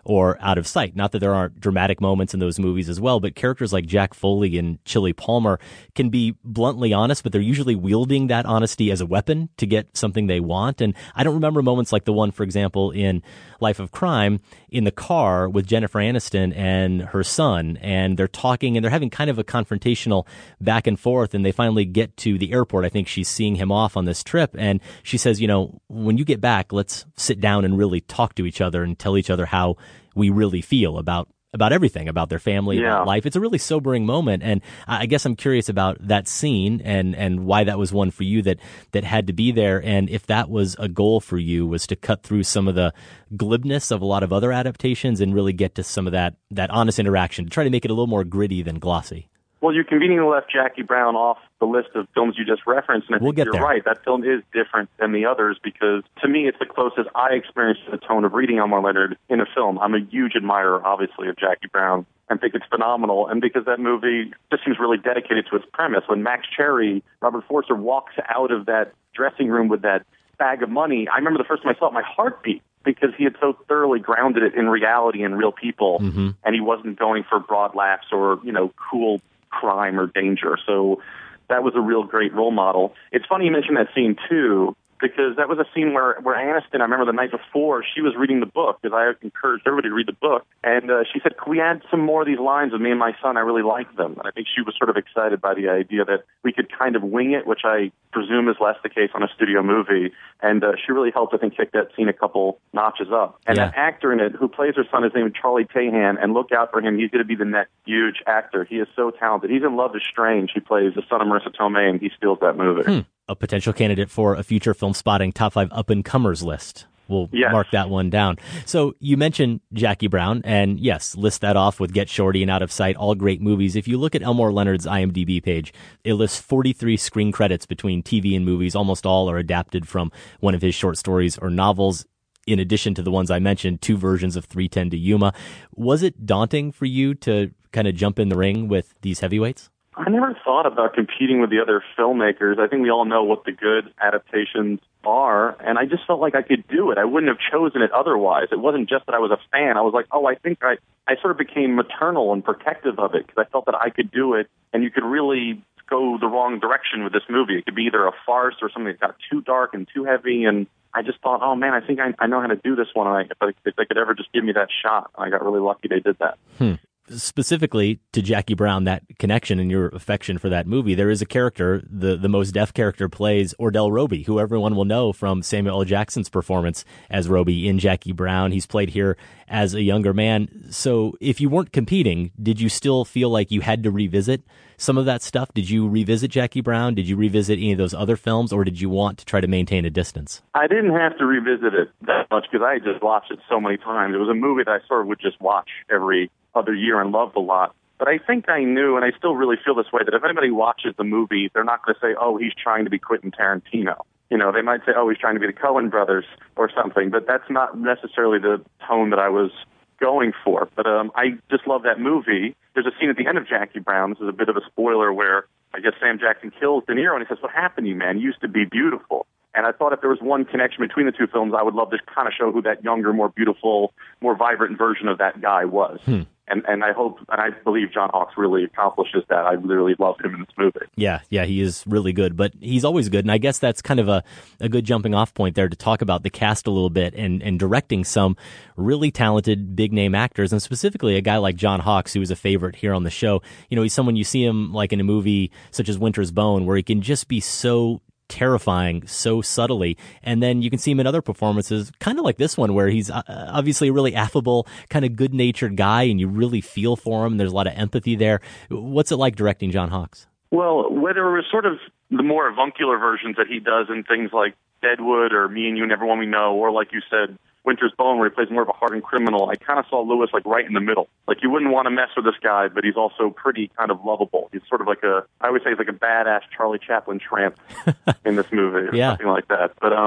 or out of sight. Not that there aren't dramatic moments in those movies as well, but characters like Jack Foley and Chili Palmer can be bluntly honest, but they're usually wielding that honesty as a weapon to get something they want. And I don't remember moments like the one, for example, in Life of Crime, in the car with Jennifer Aniston and her son, and they're talking and they're having kind of a confrontational back and forth, and they finally get to the airport. I think she's seeing him off on this trip, and she says, you know, when you get back, let's sit down and really talk to each other and tell each other how we really feel about everything, about their family, about life. It's a really sobering moment, and I guess I'm curious about that scene and why that was one for you that had to be there, and if that was a goal for you, was to cut through some of the glibness of a lot of other adaptations and really get to some of that honest interaction, to try to make it a little more gritty than glossy. Well, you conveniently left Jackie Brown off the list of films you just referenced, and I think you're right. That film is different than the others because, to me, it's the closest I experienced to the tone of reading Elmore Leonard in a film. I'm a huge admirer, obviously, of Jackie Brown and think it's phenomenal, and because that movie just seems really dedicated to its premise. When Max Cherry, Robert Forster, walks out of that dressing room with that bag of money, I remember the first time I saw it, my heart beat, because he had so thoroughly grounded it in reality and real people, and he wasn't going for broad laughs or, you know, cool crime or danger. So that was a real great role model. It's funny you mentioned that scene too, because that was a scene where Aniston, I remember the night before, she was reading the book, because I encouraged everybody to read the book, and she said, "Can we add some more of these lines with me and my son? I really like them." And I think she was sort of excited by the idea that we could kind of wing it, which I presume is less the case on a studio movie, and she really helped, I think, kick that scene a couple notches up. And that actor in it who plays her son is named Charlie Tahan, and look out for him. He's going to be the next huge actor. He is so talented. He's in Love is Strange. He plays the son of Marissa Tomei, and he steals that movie. A potential candidate for a future Film Spotting Top 5 Up-and-Comers list. We'll mark that one down. So you mentioned Jackie Brown, and yes, list that off with Get Shorty and Out of Sight, all great movies. If you look at Elmore Leonard's IMDb page, it lists 43 screen credits between TV and movies. Almost all are adapted from one of his short stories or novels. In addition to the ones I mentioned, 2 versions of 310 to Yuma. Was it daunting for you to kind of jump in the ring with these heavyweights? I never thought about competing with the other filmmakers. I think we all know what the good adaptations are, and I just felt like I could do it. I wouldn't have chosen it otherwise. It wasn't just that I was a fan. I was like, I think I sort of became maternal and protective of it because I felt that I could do it, and you could really go the wrong direction with this movie. It could be either a farce or something that got too dark and too heavy, and I just thought, oh man, I think I know how to do this one. If they could ever just give me that shot. I got really lucky they did that. Specifically to Jackie Brown, that connection and your affection for that movie, there is a character, the Mos Def character plays Ordell Roby, who everyone will know from Samuel L. Jackson's performance as Roby in Jackie Brown. He's played here as a younger man. So if you weren't competing, did you still feel like you had to revisit some of that stuff? Did you revisit Jackie Brown? Did you revisit any of those other films, or did you want to try to maintain a distance? I didn't have to revisit it that much because I had just watched it so many times. It was a movie that I sort of would just watch every other year and loved a lot. But I think I knew, and I still really feel this way, that if anybody watches the movie, they're not going to say, oh, he's trying to be Quentin Tarantino. You know, they might say, oh, he's trying to be the Coen brothers or something, but that's not necessarily the tone that I was going for. But I just love that movie. There's a scene at the end of Jackie Brown, this is a bit of a spoiler, where I guess Sam Jackson kills De Niro, and he says, what happened to you, man? You used to be beautiful. And I thought if there was one connection between the two films, I would love to kind of show who that younger, more beautiful, more vibrant version of that guy was. And I hope, and I believe John Hawkes really accomplishes that. I really love him in this movie. Yeah, he is really good, but he's always good. And I guess that's kind of a good jumping off point there to talk about the cast a little bit and directing some really talented big name actors, and specifically a guy like John Hawkes, who is a favorite here on the show. You know, he's someone you see him like in a movie such as Winter's Bone, where he can just be so terrifying so subtly, and then you can see him in other performances kind of like this one where he's obviously a really affable, kind of good-natured guy, and you really feel for him. There's a lot of empathy there. What's it like directing John Hawkes? Well, whether it was sort of the more avuncular versions that he does in things like Deadwood or Me and You and Everyone We Know, or like you said, Winter's Bone, where he plays more of a hardened criminal, I kind of saw Lewis like right in the middle. Like, you wouldn't want to mess with this guy, but he's also pretty kind of lovable. He's sort of like I always say he's like a badass Charlie Chaplin tramp in this movie or something like that. But,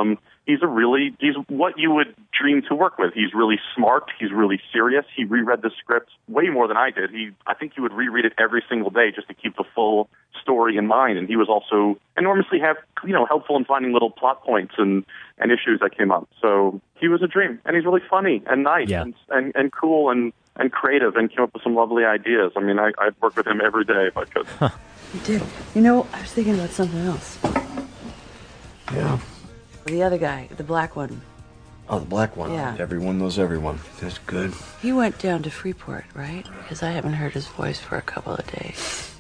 he's what you would dream to work with. He's really smart. He's really serious. He reread the script way more than I did. I think he would reread it every single day just to keep the full story in mind. And he was also enormously helpful in finding little plot points and issues that came up. So he was a dream. And he's really funny and nice and cool and creative and came up with some lovely ideas. I mean, I'd work with him every day if I could. You did. You know, I was thinking about something else. Yeah. The other guy, the black one. Oh, the black one. Yeah. Everyone knows everyone. That's good. He went down to Freeport, right? Because I haven't heard his voice for a couple of days.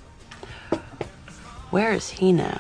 Where is he now?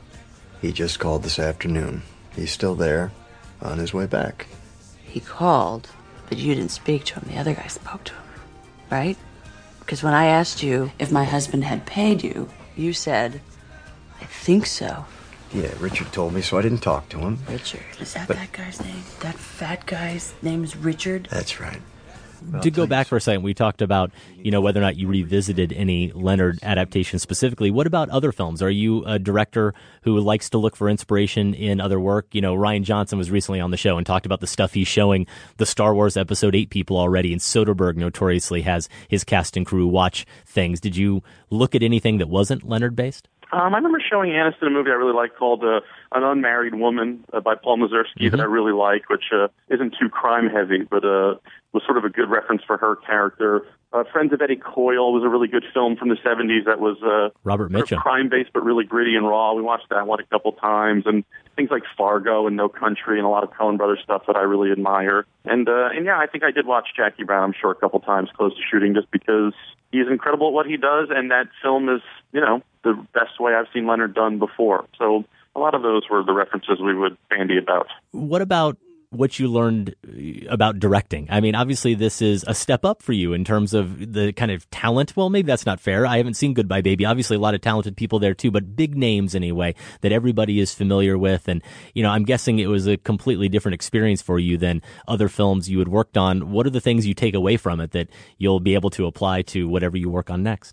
He just called this afternoon. He's still there, on his way back. He called, but you didn't speak to him. The other guy spoke to him, right? Because when I asked you if my husband had paid you, you said, I think so. Yeah, Richard told me, so I didn't talk to him. Richard. Is that guy's name? That fat guy's name is Richard? That's right. To go back for a second, we talked about, whether or not you revisited any Leonard adaptations specifically. What about other films? Are you a director who likes to look for inspiration in other work? Rian Johnson was recently on the show and talked about the stuff he's showing the Star Wars Episode 8 people already, and Soderbergh notoriously has his cast and crew watch things. Did you look at anything that wasn't Leonard-based? I remember showing Aniston a movie I really liked called An Unmarried Woman by Paul Mazursky that I really like, which isn't too crime-heavy, but was sort of a good reference for her character. Friends of Eddie Coyle was a really good film from the 70s that was Robert Mitchum, sort of crime-based but really gritty and raw. We watched that one a couple times, and things like Fargo and No Country and a lot of Coen Brothers stuff that I really admire. And yeah, I think I did watch Jackie Brown, I'm sure, a couple times close to shooting just because he's incredible at what he does, and that film is, the best way I've seen Leonard done before. So a lot of those were the references we would bandy about. What about what you learned about directing? I mean, obviously this is a step up for you in terms of the kind of talent. Well, maybe that's not fair. I haven't seen Goodbye Baby. Obviously a lot of talented people there too, but big names anyway that everybody is familiar with. And, I'm guessing it was a completely different experience for you than other films you had worked on. What are the things you take away from it that you'll be able to apply to whatever you work on next?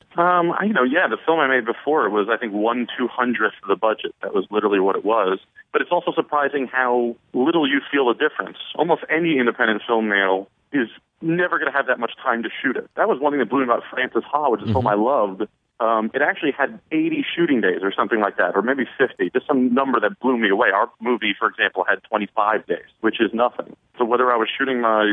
The film I made before was, I think, 1/200th of the budget. That was literally what it was. But it's also surprising how little you feel a difference. Almost any independent film now is never going to have that much time to shoot it. That was one thing that blew me about Frances Ha, which is a film I loved. It actually had 80 shooting days or something like that, or maybe 50, just some number that blew me away. Our movie, for example, had 25 days, which is nothing. So whether I was shooting my,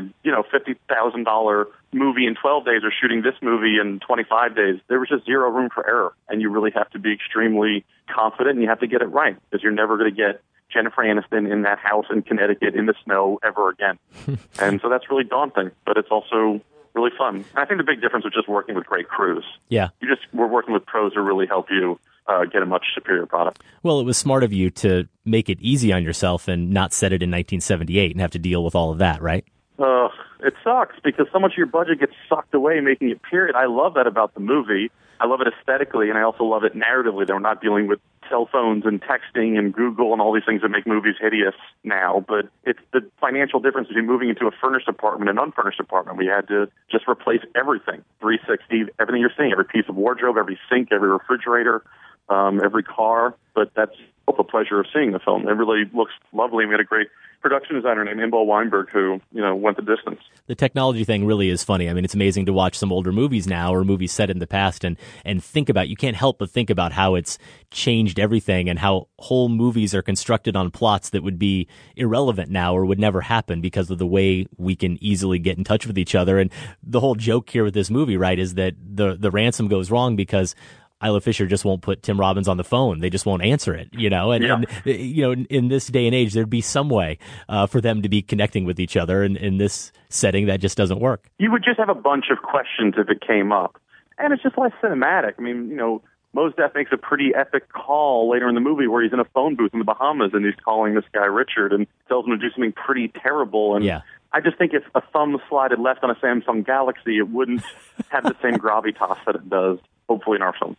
$50,000 movie in 12 days or shooting this movie in 25 days, there was just zero room for error. And you really have to be extremely confident, and you have to get it right, because you're never going to get Jennifer Aniston in that house in Connecticut in the snow ever again. And so that's really daunting, but it's also really fun. And I think the big difference was just working with great crews. Yeah. We're working with pros who really help you get a much superior product. Well, it was smart of you to make it easy on yourself and not set it in 1978 and have to deal with all of that, right? It sucks because so much of your budget gets sucked away making it period. I love that about the movie. I love it aesthetically, and I also love it narratively. They're not dealing with cell phones and texting and Google and all these things that make movies hideous now. But it's the financial difference between moving into a furnished apartment and unfurnished apartment. We had to just replace everything, 360, everything you're seeing, every piece of wardrobe, every sink, every refrigerator, every car. But that's the pleasure of seeing the film. It really looks lovely. We had a great production designer named Imbal Weinberg who, went the distance. The technology thing really is funny. I mean, it's amazing to watch some older movies now or movies set in the past and think about, you can't help but think about how it's changed everything and how whole movies are constructed on plots that would be irrelevant now or would never happen because of the way we can easily get in touch with each other. And the whole joke here with this movie, right, is that the ransom goes wrong because Isla Fisher just won't put Tim Robbins on the phone. They just won't answer it, and in this day and age, there'd be some way for them to be connecting with each other. And in this setting, that just doesn't work. You would just have a bunch of questions if it came up. And it's just less cinematic. I mean, Mos Def makes a pretty epic call later in the movie where he's in a phone booth in the Bahamas and he's calling this guy Richard and tells him to do something pretty terrible. And I just think if a thumb slided left on a Samsung Galaxy, it wouldn't have the same gravitas that it does, hopefully, in our film.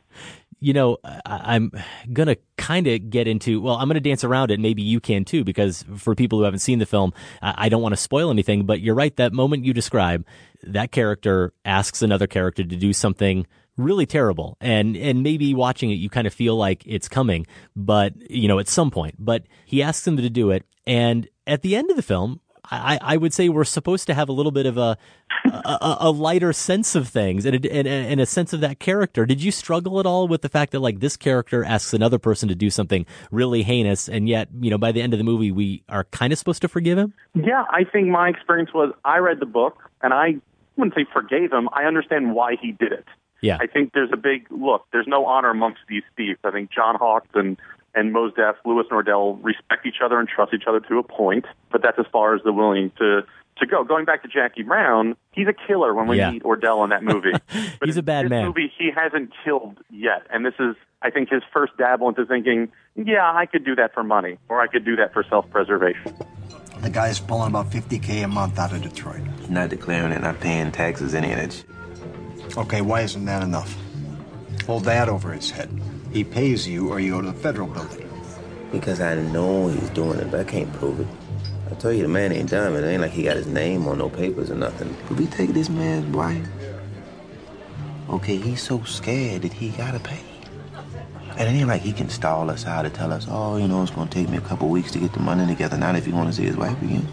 I'm going to kind of get into, I'm going to dance around it. Maybe you can too, because for people who haven't seen the film, I don't want to spoil anything, but you're right. That moment you describe, that character asks another character to do something really terrible. And maybe watching it, you kind of feel like it's coming, but, at some point. But he asks him to do it. And at the end of the film, I would say we're supposed to have a little bit of a lighter sense of things and a sense of that character. Did you struggle at all with the fact that like this character asks another person to do something really heinous, and yet, by the end of the movie, we are kind of supposed to forgive him? Yeah, I think my experience was I read the book and I wouldn't say forgave him. I understand why he did it. Yeah. I think there's a big look. There's no honor amongst these thieves. I think John Hawkes and Mos Def, Lewis and Ordell respect each other and trust each other to a point, but that's as far as they're willing to go. Going back to Jackie Brown, he's a killer when we meet Ordell in that movie. But he's a bad man. In this movie, he hasn't killed yet, and this is, I think, his first dabble into thinking, yeah, I could do that for money, or I could do that for self-preservation. The guy's pulling about $50K a month out of Detroit. Not declaring it, not paying taxes, any of that shit. Okay, why isn't that enough? Hold that over his head. He pays you or you go to the federal building. Because I know he's doing it, but I can't prove it. I tell you, the man ain't dumb. It ain't like he got his name on no papers or nothing. But we take this man's wife. Okay, he's so scared that he gotta pay. And it ain't like he can stall us out and tell us, oh, it's gonna take me a couple weeks to get the money together, not if he wanna see his wife again.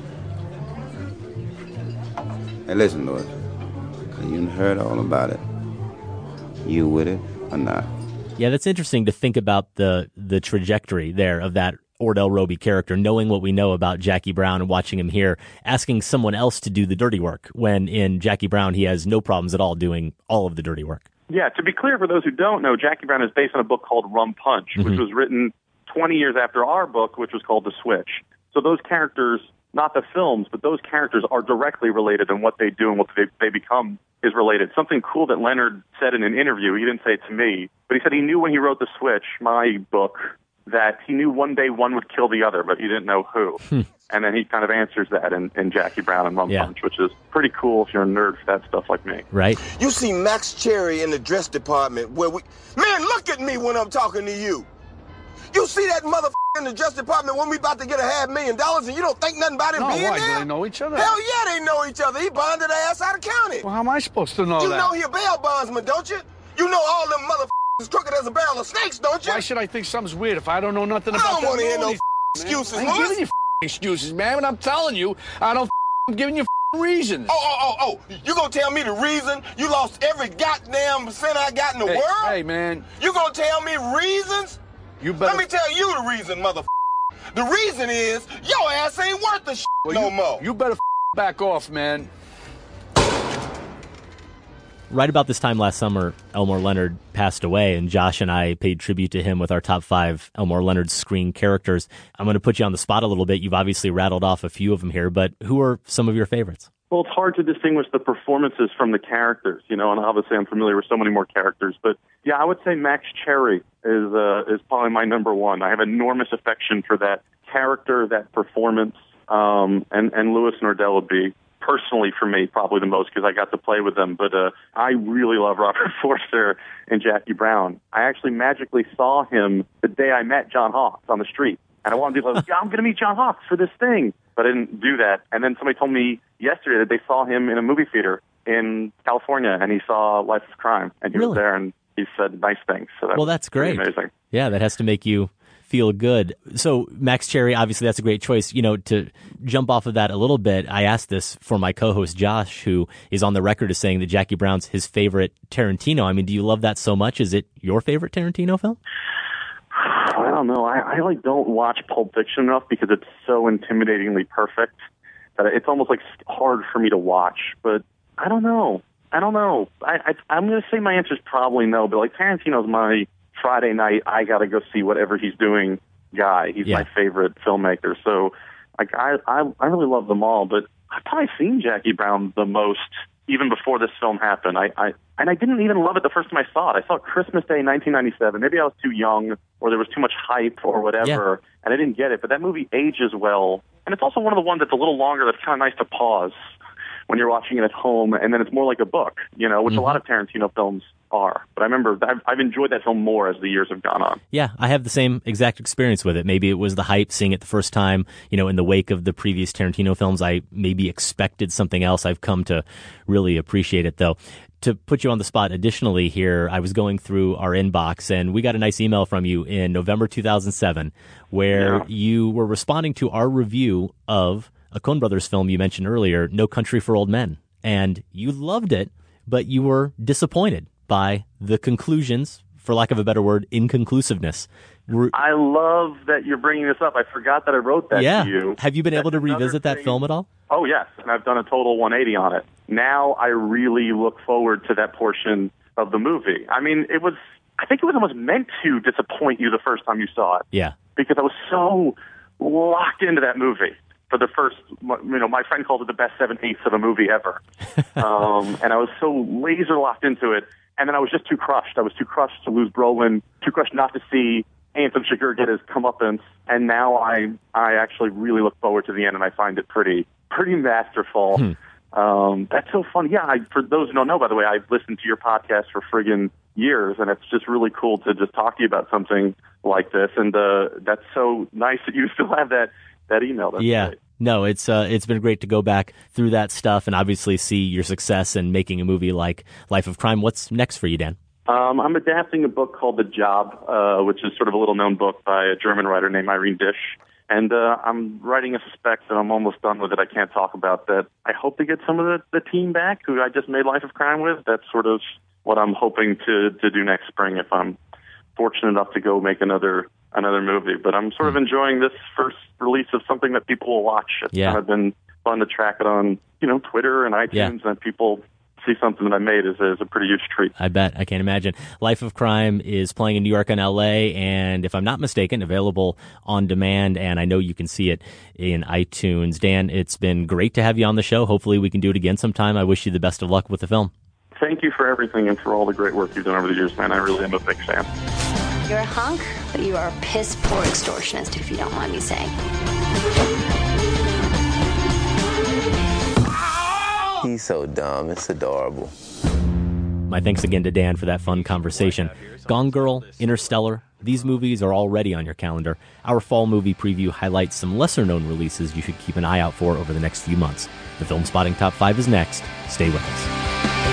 Hey, listen, Louis. You heard all about it. You with it or not? Yeah, that's interesting to think about the trajectory there of that Ordell Roby character, knowing what we know about Jackie Brown and watching him here, asking someone else to do the dirty work, when in Jackie Brown he has no problems at all doing all of the dirty work. Yeah, to be clear, for those who don't know, Jackie Brown is based on a book called Rum Punch, which was written 20 years after our book, which was called The Switch. So those characters, not the films, but those characters are directly related, and what they do and what they become is related. Something cool that Leonard said in an interview, he didn't say it to me, but he said he knew when he wrote The Switch, my book, that he knew one day one would kill the other, but he didn't know who. And then he kind of answers that in Jackie Brown and Rum Punch, which is pretty cool if you're a nerd for that stuff like me. Right. You see Max Cherry in the dress department where Man, look at me when I'm talking to you. You see that motherfucker in the dress department when we about to get $500,000 and you don't think nothing about him being why? there? Do they know each other? Hell yeah, they know each other. He bonded ass out of county. Well, how am I supposed to know You that? know he a bail bondsman, don't you? You know all them motherfuckers crooked as a barrel of snakes, don't you? Why should I think something's weird if I don't know nothing about I don't that want to hear no movie, excuses, I ain't Louis. giving you excuses, man, but I'm telling you, I don't giving you reasons. Oh, you gonna tell me the reason you lost every goddamn cent I got in the world? Hey, man. You gonna tell me reasons? You better... Let me tell you the reason, motherfucker. The reason is your ass ain't worth the no more. You better back off, man. Right about this time last summer, Elmore Leonard passed away, and Josh and I paid tribute to him with our top 5 Elmore Leonard screen characters. I'm going to put you on the spot a little bit. You've obviously rattled off a few of them here, but who are some of your favorites? Well, it's hard to distinguish the performances from the characters, and obviously I'm familiar with so many more characters. But yeah, I would say Max Cherry is probably my number one. I have enormous affection for that character, that performance, and Lewis and Ordell would be personally for me probably the most because I got to play with them. But I really love Robert Forster and Jackie Brown. I actually magically saw him the day I met John Hawkes on the street. And I wanted to be like, I'm going to meet John Hawkes for this thing. But I didn't do that. And then somebody told me yesterday that they saw him in a movie theater in California, and he saw Life of Crime. And he was there, and he said nice things. So that's great. Amazing. Yeah, that has to make you feel good. So Max Cherry, obviously that's a great choice. To jump off of that a little bit, I asked this for my co-host Josh, who is on the record as saying that Jackie Brown's his favorite Tarantino. I mean, do you love that so much? Is it your favorite Tarantino film? I don't know. I don't watch Pulp Fiction enough because it's so intimidatingly perfect that it's almost like hard for me to watch. But I don't know. I'm going to say my answer is probably no. But like Tarantino's my Friday night, I got to go see whatever he's doing guy. He's my favorite filmmaker. So like I really love them all. But I've probably seen Jackie Brown the most even before this film happened. I didn't even love it the first time I saw it. I saw it Christmas Day 1997. Maybe I was too young or there was too much hype or whatever, and I didn't get it. But that movie ages well. And it's also one of the ones that's a little longer that's kind of nice to pause when you're watching it at home, and then it's more like a book, which a lot of Tarantino films are. But I remember I've enjoyed that film more as the years have gone on. Yeah, I have the same exact experience with it. Maybe it was the hype, seeing it the first time, in the wake of the previous Tarantino films. I maybe expected something else. I've come to really appreciate it, though. To put you on the spot additionally here, I was going through our inbox, and we got a nice email from you in November 2007 where you were responding to our review of a Coen Brothers film you mentioned earlier, No Country for Old Men. And you loved it, but you were disappointed by the conclusions, for lack of a better word, inconclusiveness. I love that you're bringing this up. I forgot that I wrote that to you. Have you been able to revisit that film at all? Oh, yes, and I've done a total 180 on it. Now I really look forward to that portion of the movie. I mean, I think it was almost meant to disappoint you the first time you saw it. Yeah. Because I was so locked into that movie for the first, my friend called it the best 7/8 of a movie ever. And I was so laser locked into it. And then I was just too crushed. I was too crushed to lose Brolin, too crushed not to see Anton Chigurh get his comeuppance. And now I actually really look forward to the end, and I find it pretty masterful. That's so fun. Yeah, for those who don't know, by the way, I've listened to your podcast for friggin' years, and it's just really cool to just talk to you about something like this. And that's so nice that you still have that email. That's great. No, it's been great to go back through that stuff and obviously see your success in making a movie like Life of Crime. What's next for you, Dan? I'm adapting a book called The Job, which is sort of a little-known book by a German writer named Irene Disch. And I'm writing a spec that I'm almost done with it. I can't talk about that. I hope to get some of the team back who I just made Life of Crime with. That's sort of what I'm hoping to do next spring if I'm fortunate enough to go make another movie. But I'm sort of enjoying this first release of something that people will watch. It's kind of been fun to track it on, Twitter and iTunes, and people see something that I made is a pretty huge treat. I bet. I can't imagine. Life of Crime is playing in New York and L.A., and if I'm not mistaken, available on demand, and I know you can see it in iTunes. Dan, it's been great to have you on the show. Hopefully we can do it again sometime. I wish you the best of luck with the film. Thank you for everything and for all the great work you've done over the years, man. I really am a big fan. You're a hunk, but you are a piss-poor extortionist, if you don't mind me saying. He's so dumb. It's adorable. My thanks again to Dan for that fun conversation. Gone Girl, Interstellar, these movies are already on your calendar. Our fall movie preview highlights some lesser-known releases you should keep an eye out for over the next few months. The Film Spotting Top 5 is next. Stay with us.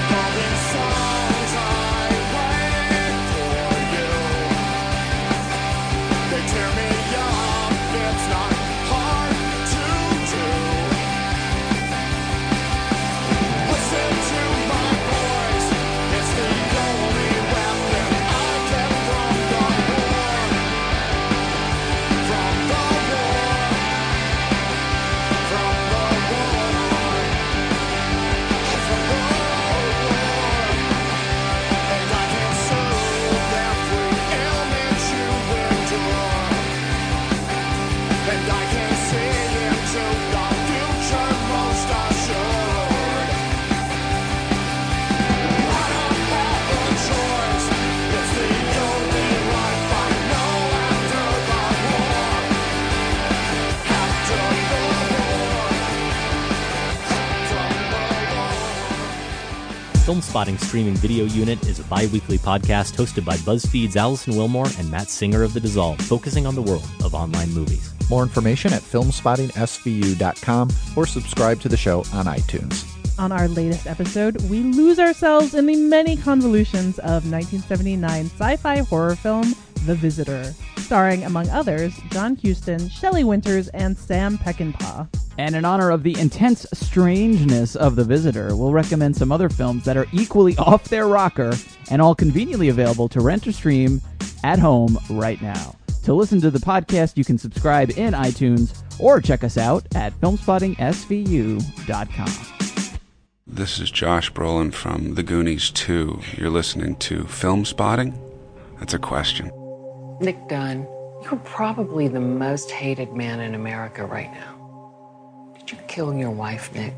Film Spotting Streaming Video Unit is a bi-weekly podcast hosted by BuzzFeed's Allison Wilmore and Matt Singer of The Dissolve, focusing on the world of online movies. More information at filmspottingsvu.com or subscribe to the show on iTunes. On our latest episode, we lose ourselves in the many convolutions of 1979 sci-fi horror film The Visitor, starring, among others, John Huston, Shelley Winters, and Sam Peckinpah. And in honor of the intense strangeness of The Visitor, we'll recommend some other films that are equally off their rocker and all conveniently available to rent or stream at home right now. To listen to the podcast, you can subscribe in iTunes or check us out at filmspottingsvu.com. This is Josh Brolin from The Goonies 2. You're listening to Film Spotting? That's a question. Nick Dunn, you're probably the most hated man in America right now. Did you kill your wife, Nick?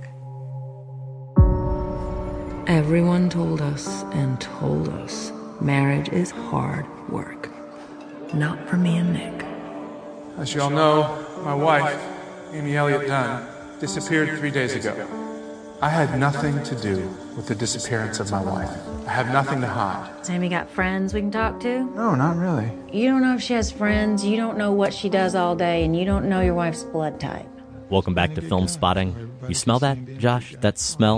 Everyone told us marriage is hard work. Not for me and Nick. As you all know, my wife, Amy Elliott Dunn, disappeared 3 days ago. I had nothing to do with the disappearance of my wife. I have nothing to hide. Has Amy got friends we can talk to? No, not really. You don't know if she has friends, you don't know what she does all day, and you don't know your wife's blood type. Welcome back to Film Spotting. You smell that, Josh? That smell?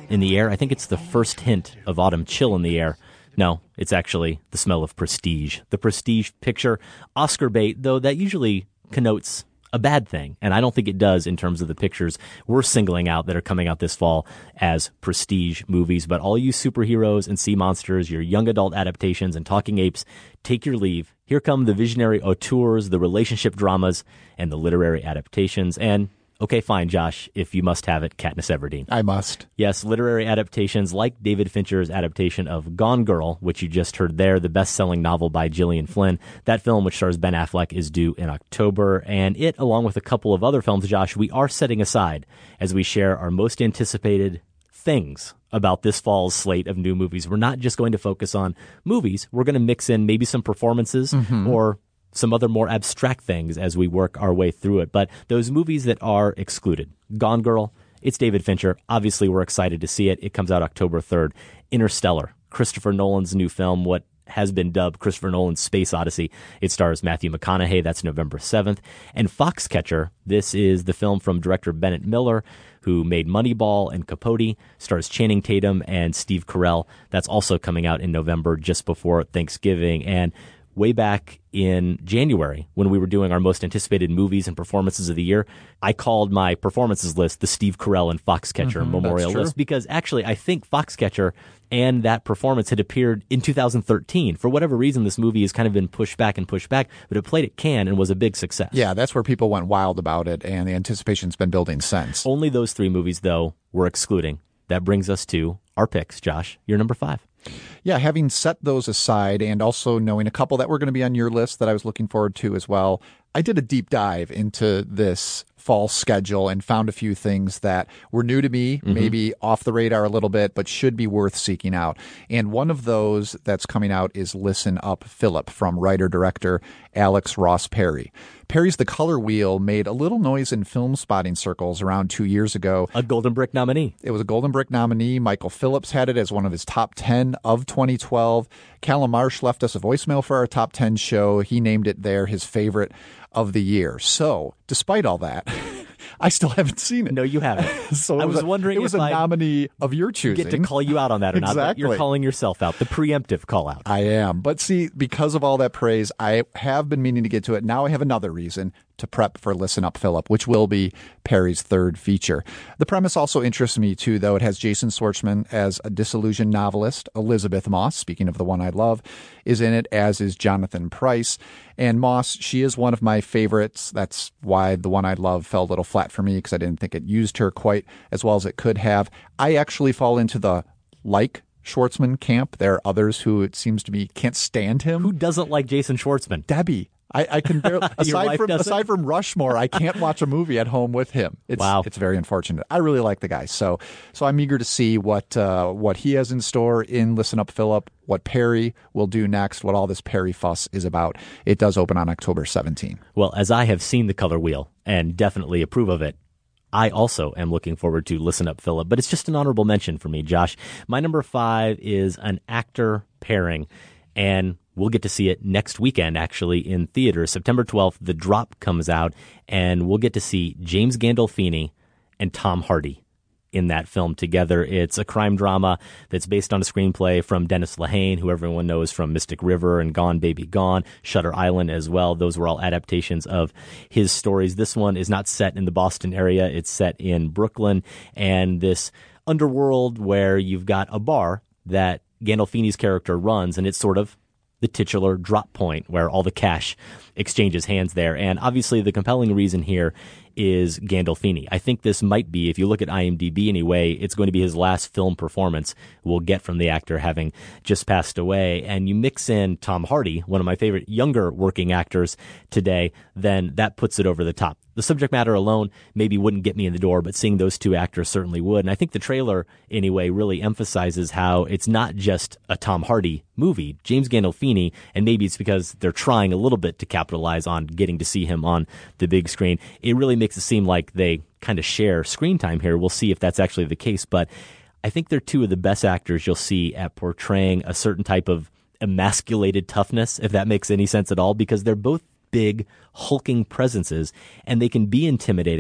in the air. I think it's the first hint of autumn chill in the air. No, it's actually the smell of prestige. The prestige picture, Oscar bait, though that usually connotes a bad thing. And I don't think it does in terms of the pictures we're singling out that are coming out this fall as prestige movies. But all you superheroes and sea monsters, your young adult adaptations and talking apes, take your leave. Here come the visionary auteurs, the relationship dramas, and the literary adaptations. And okay, fine, Josh, if you must have it, Katniss Everdeen. I must. Yes, literary adaptations like David Fincher's adaptation of Gone Girl, which you just heard there, the best-selling novel by Gillian Flynn. That film, which stars Ben Affleck, is due in October. And it, along with a couple of other films, Josh, we are setting aside as we share our most anticipated things about this fall's slate of new movies. We're not just going to focus on movies. We're going to mix in maybe some performances or some other more abstract things as we work our way through it. But those movies that are excluded, Gone Girl, it's David Fincher. Obviously, we're excited to see it. It comes out October 3rd. Interstellar, Christopher Nolan's new film, what has been dubbed Christopher Nolan's Space Odyssey. It stars Matthew McConaughey. That's November 7th. And Foxcatcher, this is the film from director Bennett Miller, who made Moneyball and Capote, stars Channing Tatum and Steve Carell. That's also coming out in November, just before Thanksgiving. And way back in January, when we were doing our most anticipated movies and performances of the year, I called my performances list the Steve Carell and Foxcatcher Memorial list, because actually I think Foxcatcher and that performance had appeared in 2013. For whatever reason, this movie has kind of been pushed back, but it played at Cannes and was a big success. Yeah, that's where people went wild about it, and the anticipation's been building since. Only those three movies, though, we're excluding. That brings us to our picks. Josh, you're number 5. Yeah, having set those aside and also knowing a couple that were going to be on your list that I was looking forward to as well, I did a deep dive into this fall schedule and found a few things that were new to me, maybe off the radar a little bit, but should be worth seeking out. And one of those that's coming out is Listen Up, Philip, from writer-director Alex Ross Perry. Perry's The Color Wheel made a little noise in film spotting circles around 2 years ago. A Golden Brick nominee. It was a Golden Brick nominee. Michael Phillips had it as one of his top 10 of 2012. Callum Marsh left us a voicemail for our top 10 show. He named it there his favorite of the year. So, despite all that, I still haven't seen it. No, you haven't. So I was wondering it was if a nominee of your choosing. Get to call you out on that or not. But you're calling yourself out. The preemptive call out. I am. But see, because of all that praise, I have been meaning to get to it. Now I have another reason to prep for Listen Up, Philip, which will be Perry's third feature. The premise also interests me, too, though. It has Jason Schwartzman as a disillusioned novelist. Elizabeth Moss, speaking of the one I love, is in it, as is Jonathan Pryce. And Moss, she is one of my favorites. That's why the one I love fell a little flat for me, because I didn't think it used her quite as well as it could have. I actually fall into the Schwartzman camp. There are others who, it seems to me, can't stand him. Who doesn't like Jason Schwartzman? Debbie. I can barely, aside from Rushmore, I can't watch a movie at home with him. It's very unfortunate. I really like the guy, so I'm eager to see what he has in store in Listen Up, Philip, what Perry will do next, what all this Perry fuss is about. It does open on October 17. Well, as I have seen The Color Wheel and definitely approve of it, I also am looking forward to Listen Up, Philip, but it's just an honorable mention for me, Josh. My number 5 is an actor pairing, and we'll get to see it next weekend, actually, in theaters. September 12th, The Drop comes out, and we'll get to see James Gandolfini and Tom Hardy in that film together. It's a crime drama that's based on a screenplay from Dennis Lehane, who everyone knows from Mystic River and Gone Baby Gone, Shutter Island as well. Those were all adaptations of his stories. This one is not set in the Boston area. It's set in Brooklyn, and this underworld where you've got a bar that Gandolfini's character runs, and it's sort of the titular drop point where all the cash exchanges hands there. And obviously the compelling reason here is Gandolfini. I think this might be, if you look at IMDb anyway, it's going to be his last film performance we'll get from the actor, having just passed away. And you mix in Tom Hardy, one of my favorite younger working actors today, then that puts it over the top. The subject matter alone maybe wouldn't get me in the door, but seeing those two actors certainly would. And I think the trailer, anyway, really emphasizes how it's not just a Tom Hardy movie. James Gandolfini, and maybe it's because they're trying a little bit to capitalize on getting to see him on the big screen. It really makes it seem like they kind of share screen time here. We'll see if that's actually the case, but I think they're two of the best actors you'll see at portraying a certain type of emasculated toughness, if that makes any sense at all, because they're both big, hulking presences, and they can be intimidating,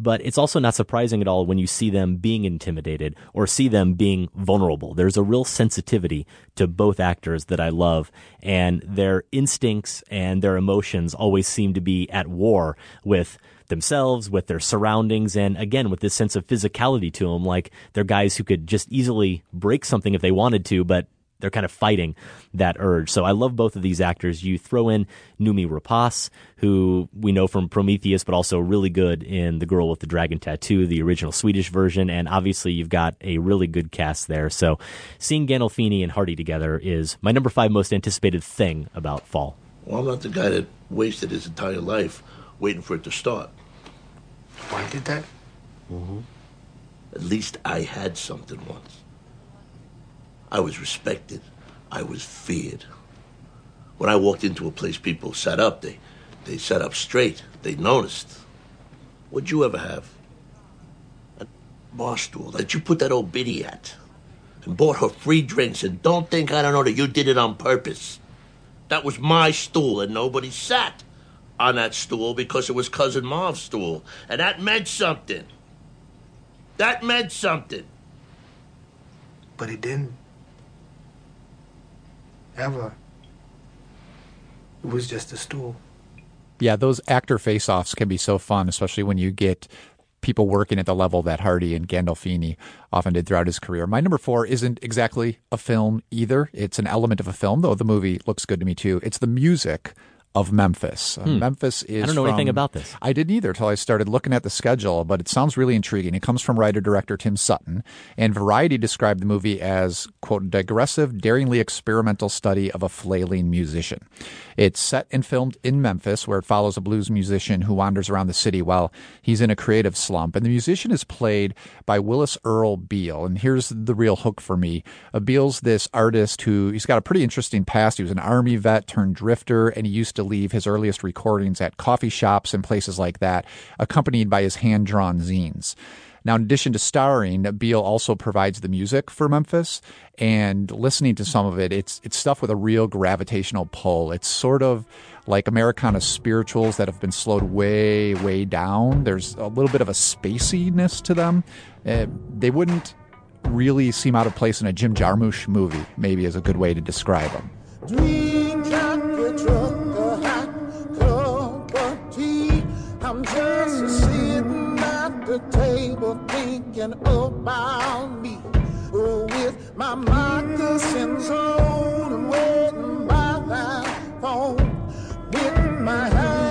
but it's also not surprising at all when you see them being intimidated or see them being vulnerable. There's a real sensitivity to both actors that I love, and their instincts and their emotions always seem to be at war with themselves, with their surroundings, and again, with this sense of physicality to them, like they're guys who could just easily break something if they wanted to, but they're kind of fighting that urge. So I love both of these actors. You throw in Noomi Rapace, who we know from Prometheus, but also really good in The Girl with the Dragon Tattoo, the original Swedish version, and obviously you've got a really good cast there. So seeing Gandolfini and Hardy together is my number 5 most anticipated thing about fall. Well, I'm not the guy that wasted his entire life waiting for it to start. Why did that? Mm-hmm. At least I had something once. I was respected. I was feared. When I walked into a place, people sat up. They sat up straight. They noticed. What'd you ever have? A bar stool that you put that old biddy at and bought her free drinks, and don't think I don't know that you did it on purpose. That was my stool, and nobody sat on that stool because it was Cousin Marv's stool, and that meant something. That meant something. But he didn't. Ever. It was just a stool. Yeah, those actor face-offs can be so fun, especially when you get people working at the level that Hardy and Gandolfini often did throughout his career. My number 4 isn't exactly a film either. It's an element of a film, though the movie looks good to me too. It's the music of Memphis. Memphis is I don't know anything about this. I didn't either until I started looking at the schedule, but it sounds really intriguing. It comes from writer-director Tim Sutton, and Variety described the movie as, quote, digressive, daringly experimental study of a flailing musician. It's set and filmed in Memphis, where it follows a blues musician who wanders around the city while he's in a creative slump. And the musician is played by Willis Earl Beal. And here's the real hook for me. Beal's this artist he's got a pretty interesting past. He was an Army vet turned drifter, and he used to leave his earliest recordings at coffee shops and places like that, accompanied by his hand-drawn zines. Now, in addition to starring, Beal also provides the music for Memphis, and listening to some of it, it's stuff with a real gravitational pull. It's sort of like Americana spirituals that have been slowed way, way down. There's a little bit of a spaciness to them. They wouldn't really seem out of place in a Jim Jarmusch movie, maybe is a good way to describe them. Dream jacket, truck, a hat, cup of tea. I'm just sitting at the table thinking about me. With my moccasins on and waiting by that phone. With my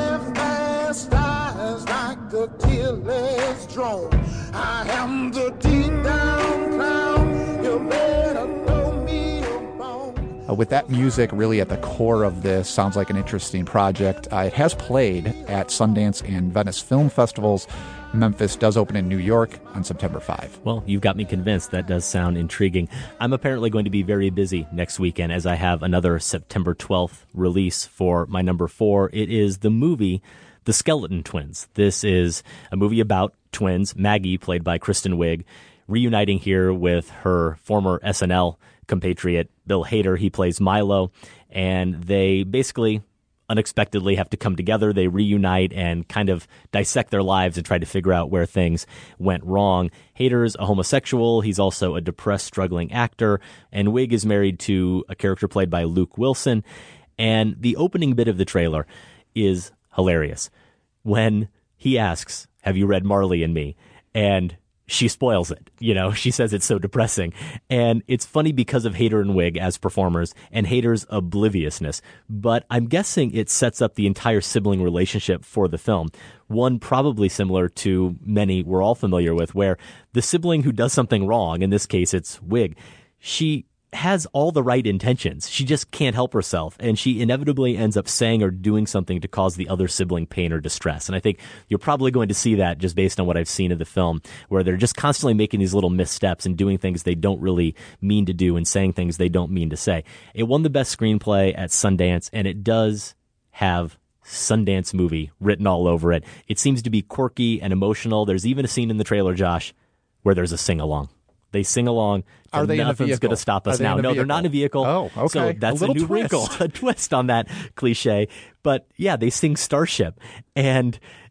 half-assed eyes like a tearless drone. I am the deep down clown. You better know me alone. With that music really at the core of this, sounds like an interesting project. It has played at Sundance and Venice Film Festivals. Memphis does open in New York on September 5. Well, you've got me convinced. That does sound intriguing. I'm apparently going to be very busy next weekend as I have another September 12th release for my number 4. It is the movie The Skeleton Twins. This is a movie about twins, Maggie, played by Kristen Wiig, reuniting here with her former SNL compatriot, Bill Hader. He plays Milo, and they basically unexpectedly have to come together. They reunite and kind of dissect their lives and try to figure out where things went wrong. Hader's a homosexual. He's also a depressed, struggling actor. And Wiig is married to a character played by Luke Wilson. And the opening bit of the trailer is hilarious. When he asks, "Have you read Marley and Me?" And she spoils it. You know, she says it's so depressing. And it's funny because of Hader and Wiig as performers and Hader's obliviousness. But I'm guessing it sets up the entire sibling relationship for the film. One probably similar to many we're all familiar with, where the sibling who does something wrong, in this case it's Wiig, she has all the right intentions. She just can't help herself, and she inevitably ends up saying or doing something to cause the other sibling pain or distress. And I think you're probably going to see that just based on what I've seen of the film, where they're just constantly making these little missteps and doing things they don't really mean to do and saying things they don't mean to say. It won the best screenplay at Sundance, and it does have Sundance movie written all over it. It seems to be quirky and emotional. There's even a scene in the trailer, Josh, where there's a sing-along. They sing along. Are they in a vehicle? Nothing's going to stop us now. No, they're not in a vehicle. Oh, okay. So that's a new wrinkle, a twist on that cliche. But yeah, they sing Starship. And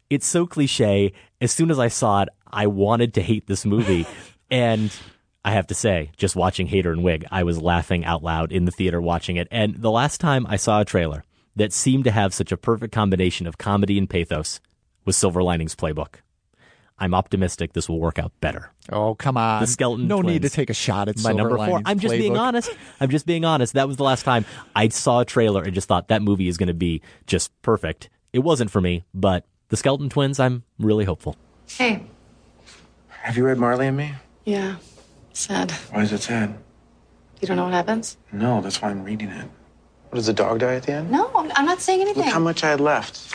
It's so cliche. As soon as I saw it, I wanted to hate this movie. And I have to say, just watching Hader and Wig, I was laughing out loud in the theater watching it. And the last time I saw a trailer that seemed to have such a perfect combination of comedy and pathos was Silver Linings Playbook. I'm optimistic this will work out better. Oh, come on. The Skeleton No Twins. need to take a shot at My Silver number 4. Linings I'm just being Playbook. honest. I'm just being honest. That was the last time I saw a trailer and just thought that movie is going to be just perfect. It wasn't for me, but the Skeleton Twins, I'm really hopeful. Hey. Have you read Marley and Me? Yeah. Sad. Why is it sad? You don't know what happens? No, that's why I'm reading it. What, does the dog die at the end? No, I'm not saying anything. Look how much I had left.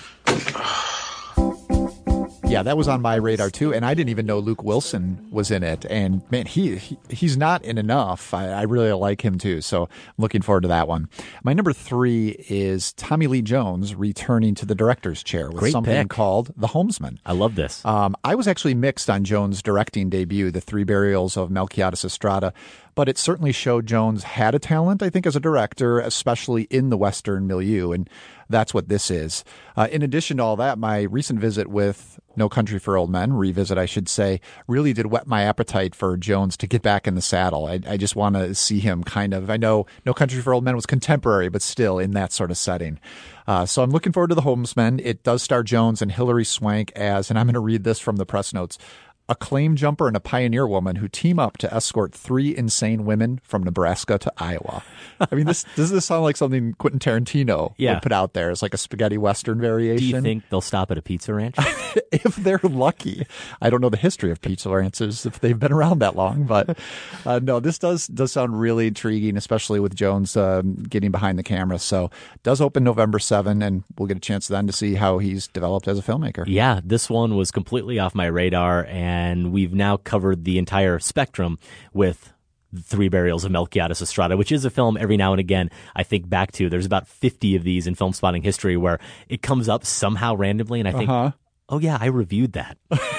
Yeah, that was on my radar too, and I didn't even know Luke Wilson was in it. And man, he's not in enough. I really like him too, so I'm looking forward to that one. My number 3 is Tommy Lee Jones returning to the director's chair with Great something pick. called The Homesman. I love this. I was actually mixed on Jones' directing debut, The Three Burials of Melquiades Estrada, but it certainly showed Jones had a talent, I think, as a director, especially in the Western milieu, and that's what this is. In addition to all that, my recent visit with No Country for Old Men, revisit I should say, really did whet my appetite for Jones to get back in the saddle. I just want to see him kind of, I know No Country for Old Men was contemporary, but still in that sort of setting. So I'm looking forward to The Homesman. It does star Jones and Hilary Swank as, and I'm going to read this from the press notes, a claim jumper and a pioneer woman who team up to escort 3 insane women from Nebraska to Iowa. I mean, does this sound like something Quentin Tarantino would put out there? It's like a spaghetti Western variation. Do you think they'll stop at a pizza ranch? If they're lucky. I don't know the history of pizza ranches, if they've been around that long, but no, this does sound really intriguing, especially with Jones getting behind the camera. So it does open November 7, and we'll get a chance then to see how he's developed as a filmmaker. Yeah, this one was completely off my radar, and we've now covered the entire spectrum with Three Burials of Melquiades Estrada, which is a film every now and again I think back to. There's about 50 of these in Film Spotting history where it comes up somehow randomly, and I think, oh yeah, I reviewed that.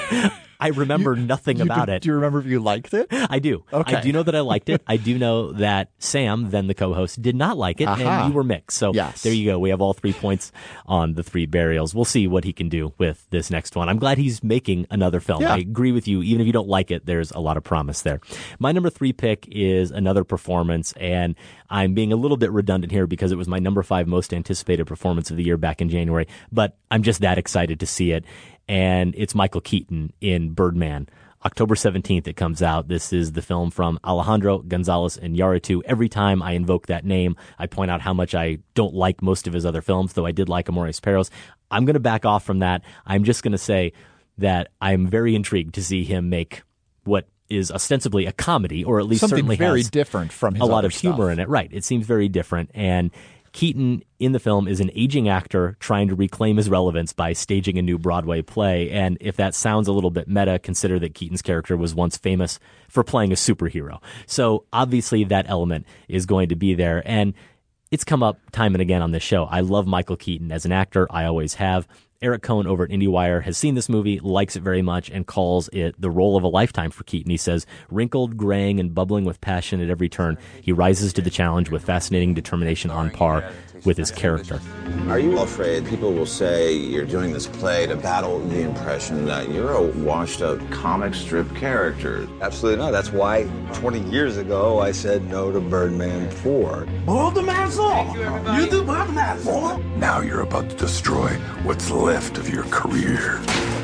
I remember nothing about it. Do you remember if you liked it? I do. Okay. I do know that I liked it. I do know that Sam, then the co-host, did not like it, and you were mixed. So there you go. We have all 3 points on the Three Burials. We'll see what he can do with this next one. I'm glad he's making another film. Yeah. I agree with you. Even if you don't like it, there's a lot of promise there. My number 3 pick is another performance, and I'm being a little bit redundant here because it was my number 5 most anticipated performance of the year back in January, but I'm just that excited to see it. And it's Michael Keaton in Birdman. October 17th it comes out. This is the film from Alejandro Gonzalez Iñárritu. Every time I invoke that name, I point out how much I don't like most of his other films, though I did like Amores Perros. I'm going to back off from that. I'm just going to say that I'm very intrigued to see him make what is ostensibly a comedy, or at least something certainly very has different from his a lot other of humor stuff. in it. Right. It seems very different. And Keaton in the film is an aging actor trying to reclaim his relevance by staging a new Broadway play. And if that sounds a little bit meta, consider that Keaton's character was once famous for playing a superhero. So obviously that element is going to be there. And it's come up time and again on this show. I love Michael Keaton as an actor. I always have. Eric Cohn over at IndieWire has seen this movie, likes it very much, and calls it the role of a lifetime for Keaton. He says, wrinkled, graying, and bubbling with passion at every turn, he rises to the challenge with fascinating determination on par with his character. Are you afraid people will say you're doing this play to battle the impression that you're a washed-up comic strip character? Absolutely not. That's why 20 years ago I said no to Birdman 4. Hold the man's law. You do Birdman 4? Now you're about to destroy what's left of your career.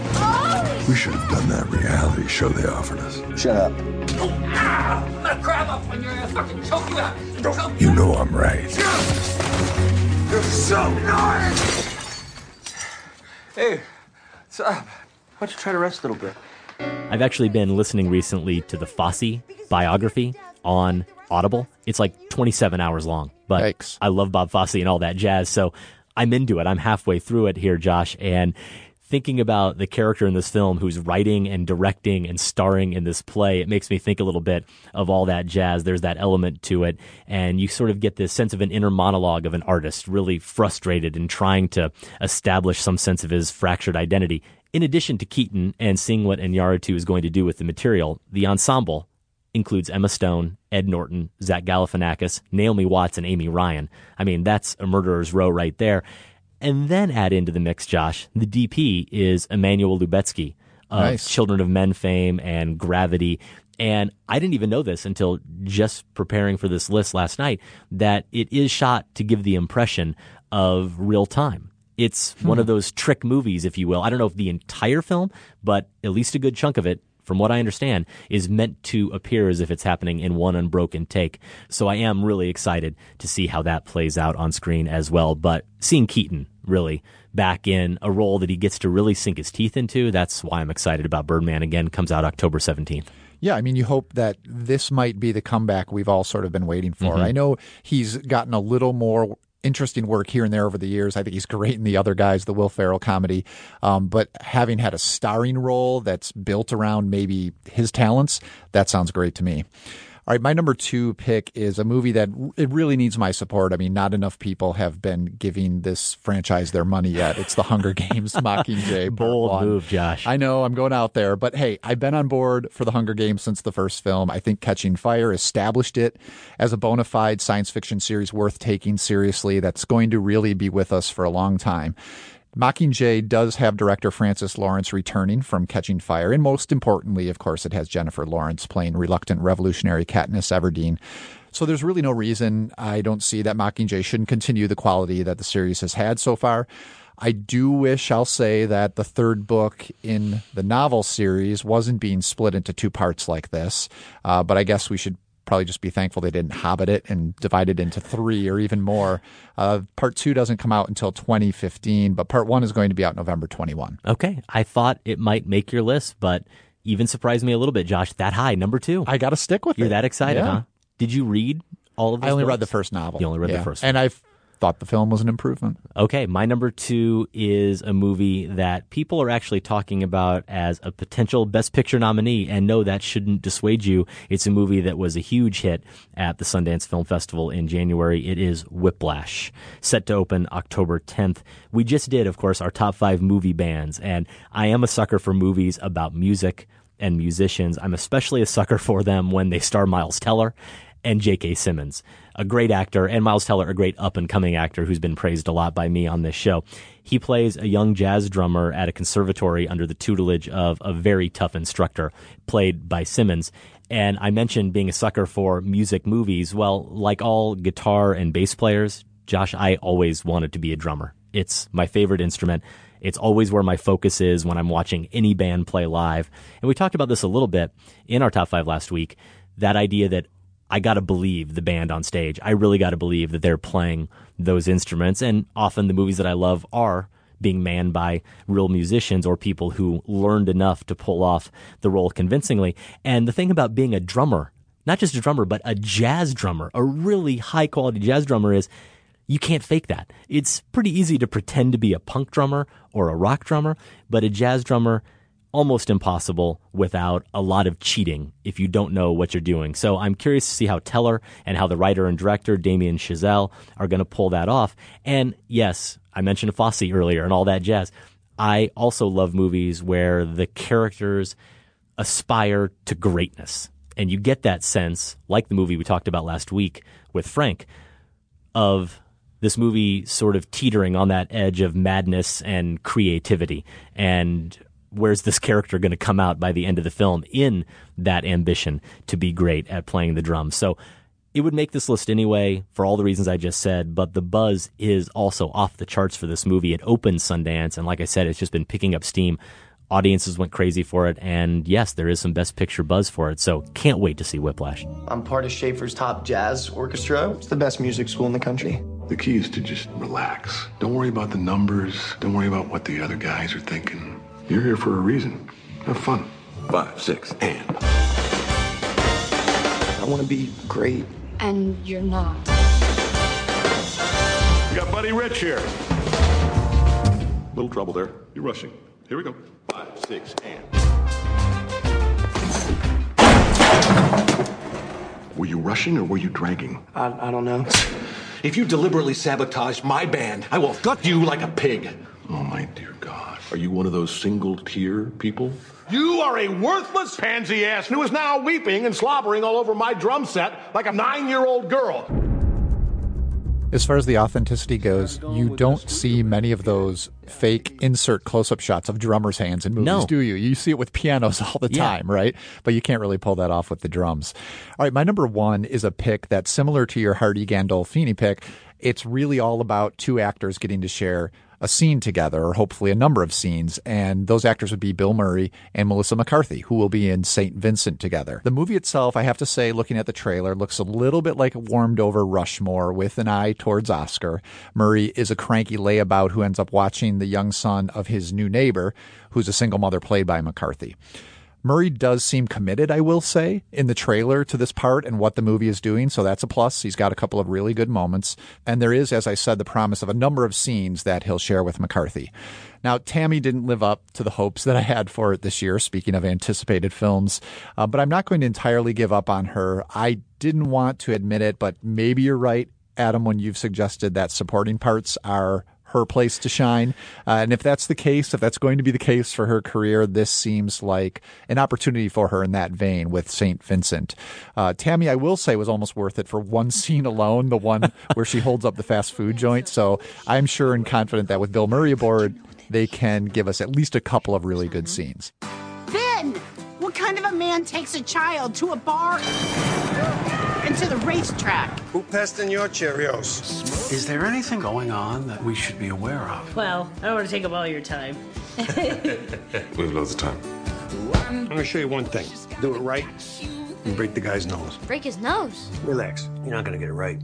We should have done that reality show they offered us. Shut up. I'm gonna grab up on your ass, fucking choke you out. You know I'm right. You're so annoying. Hey, what's up? Why don't you try to rest a little bit? I've actually been listening recently to the Fosse biography on Audible. It's like 27 hours long, but Yikes. I love Bob Fosse and all that jazz, so I'm into it. I'm halfway through it here, Josh, and thinking about the character in this film who's writing and directing and starring in this play, it makes me think a little bit of all that jazz. There's that element to it, and you sort of get this sense of an inner monologue of an artist really frustrated and trying to establish some sense of his fractured identity. In addition to Keaton and seeing what Iñárritu is going to do with the material, the ensemble includes Emma Stone, Ed Norton, Zach Galifianakis, Naomi Watts, and Amy Ryan. I mean, that's a murderer's row right there. And then add into the mix, Josh, the DP is Emmanuel Lubezki of Nice. Children of Men fame and Gravity. And I didn't even know this until just preparing for this list last night, that it is shot to give the impression of real time. It's one of those trick movies, if you will. I don't know if the entire film, but at least a good chunk of it, from what I understand, is meant to appear as if it's happening in one unbroken take. So I am really excited to see how that plays out on screen as well. But seeing Keaton really back in a role that he gets to really sink his teeth into, that's why I'm excited about Birdman. Again, comes out October 17th. Yeah, I mean, you hope that this might be the comeback we've all sort of been waiting for. Mhm. I know he's gotten a little more interesting work here and there over the years. I think he's great in The Other Guys, the Will Ferrell comedy. But having had a starring role that's built around maybe his talents, that sounds great to me. All right, my number 2 pick is a movie that it really needs my support. I mean, not enough people have been giving this franchise their money yet. It's The Hunger Games Mockingjay. Bold move, Josh. I know, I'm going out there. But hey, I've been on board for The Hunger Games since the first film. I think Catching Fire established it as a bona fide science fiction series worth taking seriously that's going to really be with us for a long time. Mockingjay does have director Francis Lawrence returning from Catching Fire, and most importantly, of course, it has Jennifer Lawrence playing reluctant revolutionary Katniss Everdeen. So there's really no reason I don't see that Mockingjay shouldn't continue the quality that the series has had so far. I do wish, I'll say, that the third book in the novel series wasn't being split into 2 parts like this, but I guess we should probably just be thankful they didn't hobbit it and divide it into 3 or even more. Part 2 doesn't come out until 2015, but part 1 is going to be out November 21. Okay. I thought it might make your list, but even surprised me a little bit, Josh. That high, number 2. I got to stick with it. You're that excited, Yeah. huh? Did you read all of those I only books? read the first novel. You only read Yeah. the first one. And I thought the film was an improvement. Okay, my number 2 is a movie that people are actually talking about as a potential Best Picture nominee, and no, that shouldn't dissuade you. It's a movie that was a huge hit at the Sundance Film Festival in January. It is Whiplash, set to open October 10th. We just did, of course, our top 5 movie bands, and I am a sucker for movies about music and musicians. I'm especially a sucker for them when they star Miles Teller and J.K. Simmons, a great actor, and Miles Teller, a great up-and-coming actor who's been praised a lot by me on this show. He plays a young jazz drummer at a conservatory under the tutelage of a very tough instructor, played by Simmons. And I mentioned being a sucker for music movies. Well, like all guitar and bass players, Josh, I always wanted to be a drummer. It's my favorite instrument. It's always where my focus is when I'm watching any band play live. And we talked about this a little bit in our top 5 last week, that idea that I got to believe the band on stage. I really got to believe that they're playing those instruments. And often the movies that I love are being manned by real musicians or people who learned enough to pull off the role convincingly. And the thing about being a drummer, not just a drummer, but a jazz drummer, a really high quality jazz drummer, is you can't fake that. It's pretty easy to pretend to be a punk drummer or a rock drummer, but a jazz drummer, almost impossible without a lot of cheating if you don't know what you're doing. So I'm curious to see how Teller and how the writer and director, Damien Chazelle, are going to pull that off. And yes, I mentioned Fosse earlier and all that jazz. I also love movies where the characters aspire to greatness. And you get that sense, like the movie we talked about last week with Frank, of this movie sort of teetering on that edge of madness and creativity. And where's this character going to come out by the end of the film in that ambition to be great at playing the drums? So it would make this list anyway for all the reasons I just said, but the buzz is also off the charts for this movie. It opened Sundance, and like I said, it's just been picking up steam. Audiences went crazy for it, and yes, there is some Best Picture buzz for it, so can't wait to see Whiplash. I'm part of Schaefer's top jazz orchestra. It's the best music school in the country. The key is to just relax. Don't worry about the numbers. Don't worry about what the other guys are thinking. You're here for a reason. Have fun. 5, 6, and. I want to be great. And you're not. We got Buddy Rich here. Little trouble there. You're rushing. Here we go. 5, 6, and. Were you rushing or were you dragging? I don't know. If you deliberately sabotage my band, I will gut you like a pig. Oh, my dear God. Are you one of those single-tier people? You are a worthless pansy ass who is now weeping and slobbering all over my drum set like a 9-year-old girl. As far as the authenticity goes, you don't see many of those fake insert close-up shots of drummers' hands in movies, do you? You see it with pianos all the time, right? But you can't really pull that off with the drums. All right, my number one is a pick that's similar to your Hardy Gandolfini pick. It's really all about two actors getting to share a scene together, or hopefully a number of scenes, and those actors would be Bill Murray and Melissa McCarthy, who will be in St. Vincent together. The movie itself, I have to say, looking at the trailer, looks a little bit like a warmed-over Rushmore with an eye towards Oscar. Murray is a cranky layabout who ends up watching the young son of his new neighbor, who's a single mother played by McCarthy. Murray does seem committed, I will say, in the trailer to this part and what the movie is doing, so that's a plus. He's got a couple of really good moments. And there is, as I said, the promise of a number of scenes that he'll share with McCarthy. Now, Tammy didn't live up to the hopes that I had for it this year, speaking of anticipated films, but I'm not going to entirely give up on her. I didn't want to admit it, but maybe you're right, Adam, when you've suggested that supporting parts are her place to shine. And if that's the case, if that's going to be the case for her career, this seems like an opportunity for her in that vein with St. Vincent. Tammy, I will say, was almost worth it for one scene alone, the one where she holds up the fast food joint. So I'm sure and confident that with Bill Murray aboard, they can give us at least a couple of really good scenes. Ben, what kind of a man takes a child to a bar and to the racetrack? Who passed in your Cheerios? Is there anything going on that we should be aware of? Well, I don't want to take up all your time. We have loads of time. I'm going to show you one thing. Do it right and break the guy's nose. Break his nose? Relax. You're not going to get it right.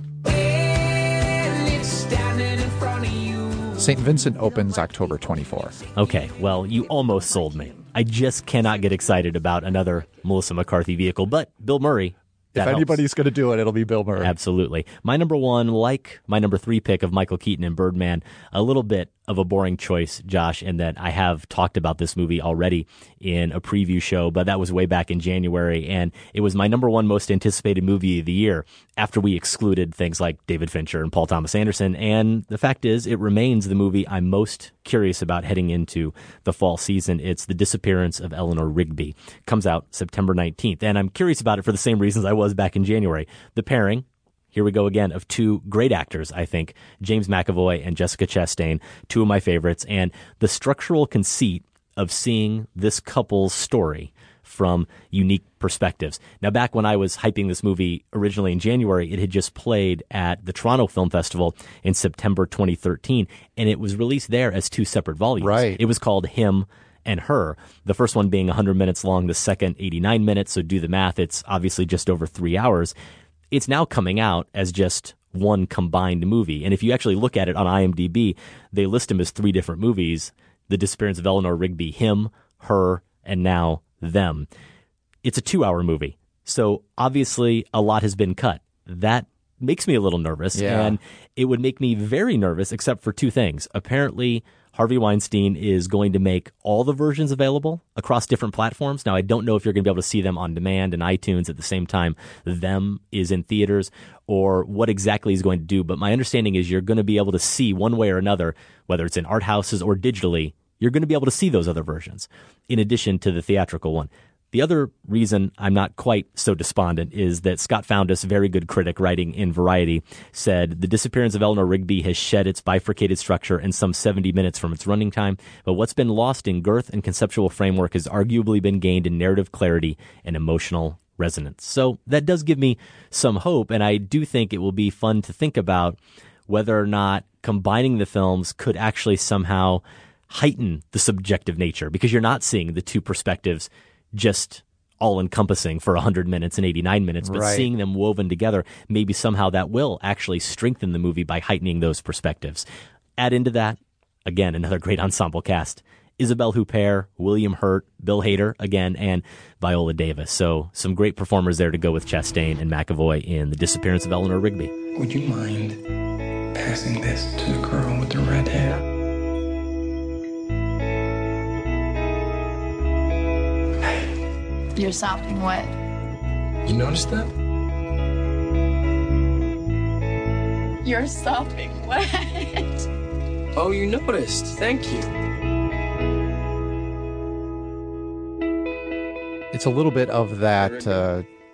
St. Vincent opens October 24th. Okay, well, you almost sold me. I just cannot get excited about another Melissa McCarthy vehicle, but Bill Murray. If anybody's going to do it, it'll be Bill Murray. Absolutely. My number one, like my number three pick of Michael Keaton and Birdman, a little bit of a boring choice, Josh, in that I have talked about this movie already in a preview show, but that was way back in January, and it was my number one most anticipated movie of the year after we excluded things like David Fincher and Paul Thomas Anderson, and the fact is, it remains the movie I'm most curious about heading into the fall season. It's The Disappearance of Eleanor Rigby. Comes out September 19th, and I'm curious about it for the same reasons I was back in January. The pairing, here we go again, of two great actors, I think, James McAvoy and Jessica Chastain, two of my favorites, and the structural conceit of seeing this couple's story from unique perspectives. Now, back when I was hyping this movie originally in January, it had just played at the Toronto Film Festival in September 2013, and it was released there as two separate volumes. Right. It was called Him and Her, the first one being 100 minutes long, the second 89 minutes, so do the math, it's obviously just over 3 hours. It's now coming out as just one combined movie. And if you actually look at it on IMDb, they list them as three different movies: The Disappearance of Eleanor Rigby, Him, Her, and now Them. It's a 2-hour movie. So obviously a lot has been cut. That makes me a little nervous. Yeah. And it would make me very nervous except for two things. Apparently, Harvey Weinstein is going to make all the versions available across different platforms. Now, I don't know if you're going to be able to see them on demand and iTunes at the same time Them is in theaters, or what exactly he's going to do. But my understanding is you're going to be able to see one way or another, whether it's in art houses or digitally, you're going to be able to see those other versions in addition to the theatrical one. The other reason I'm not quite so despondent is that Scott Foundas, very good critic writing in Variety, said The Disappearance of Eleanor Rigby has shed its bifurcated structure in some 70 minutes from its running time, but what's been lost in girth and conceptual framework has arguably been gained in narrative clarity and emotional resonance. So that does give me some hope, and I do think it will be fun to think about whether or not combining the films could actually somehow heighten the subjective nature, because you're not seeing the two perspectives just all-encompassing for 100 minutes and 89 minutes, but Right. seeing them woven together, maybe somehow that will actually strengthen the movie by heightening those perspectives. Add into that, again, another great ensemble cast: Isabelle Huppert, William Hurt, Bill Hader, again, and Viola Davis. So some great performers there to go with Chastain and McAvoy in The Disappearance of Eleanor Rigby. Would you mind passing this to the girl with the red hair? You're sopping wet. You noticed that? You're sopping wet. Oh, you noticed. Thank you. It's a little bit of that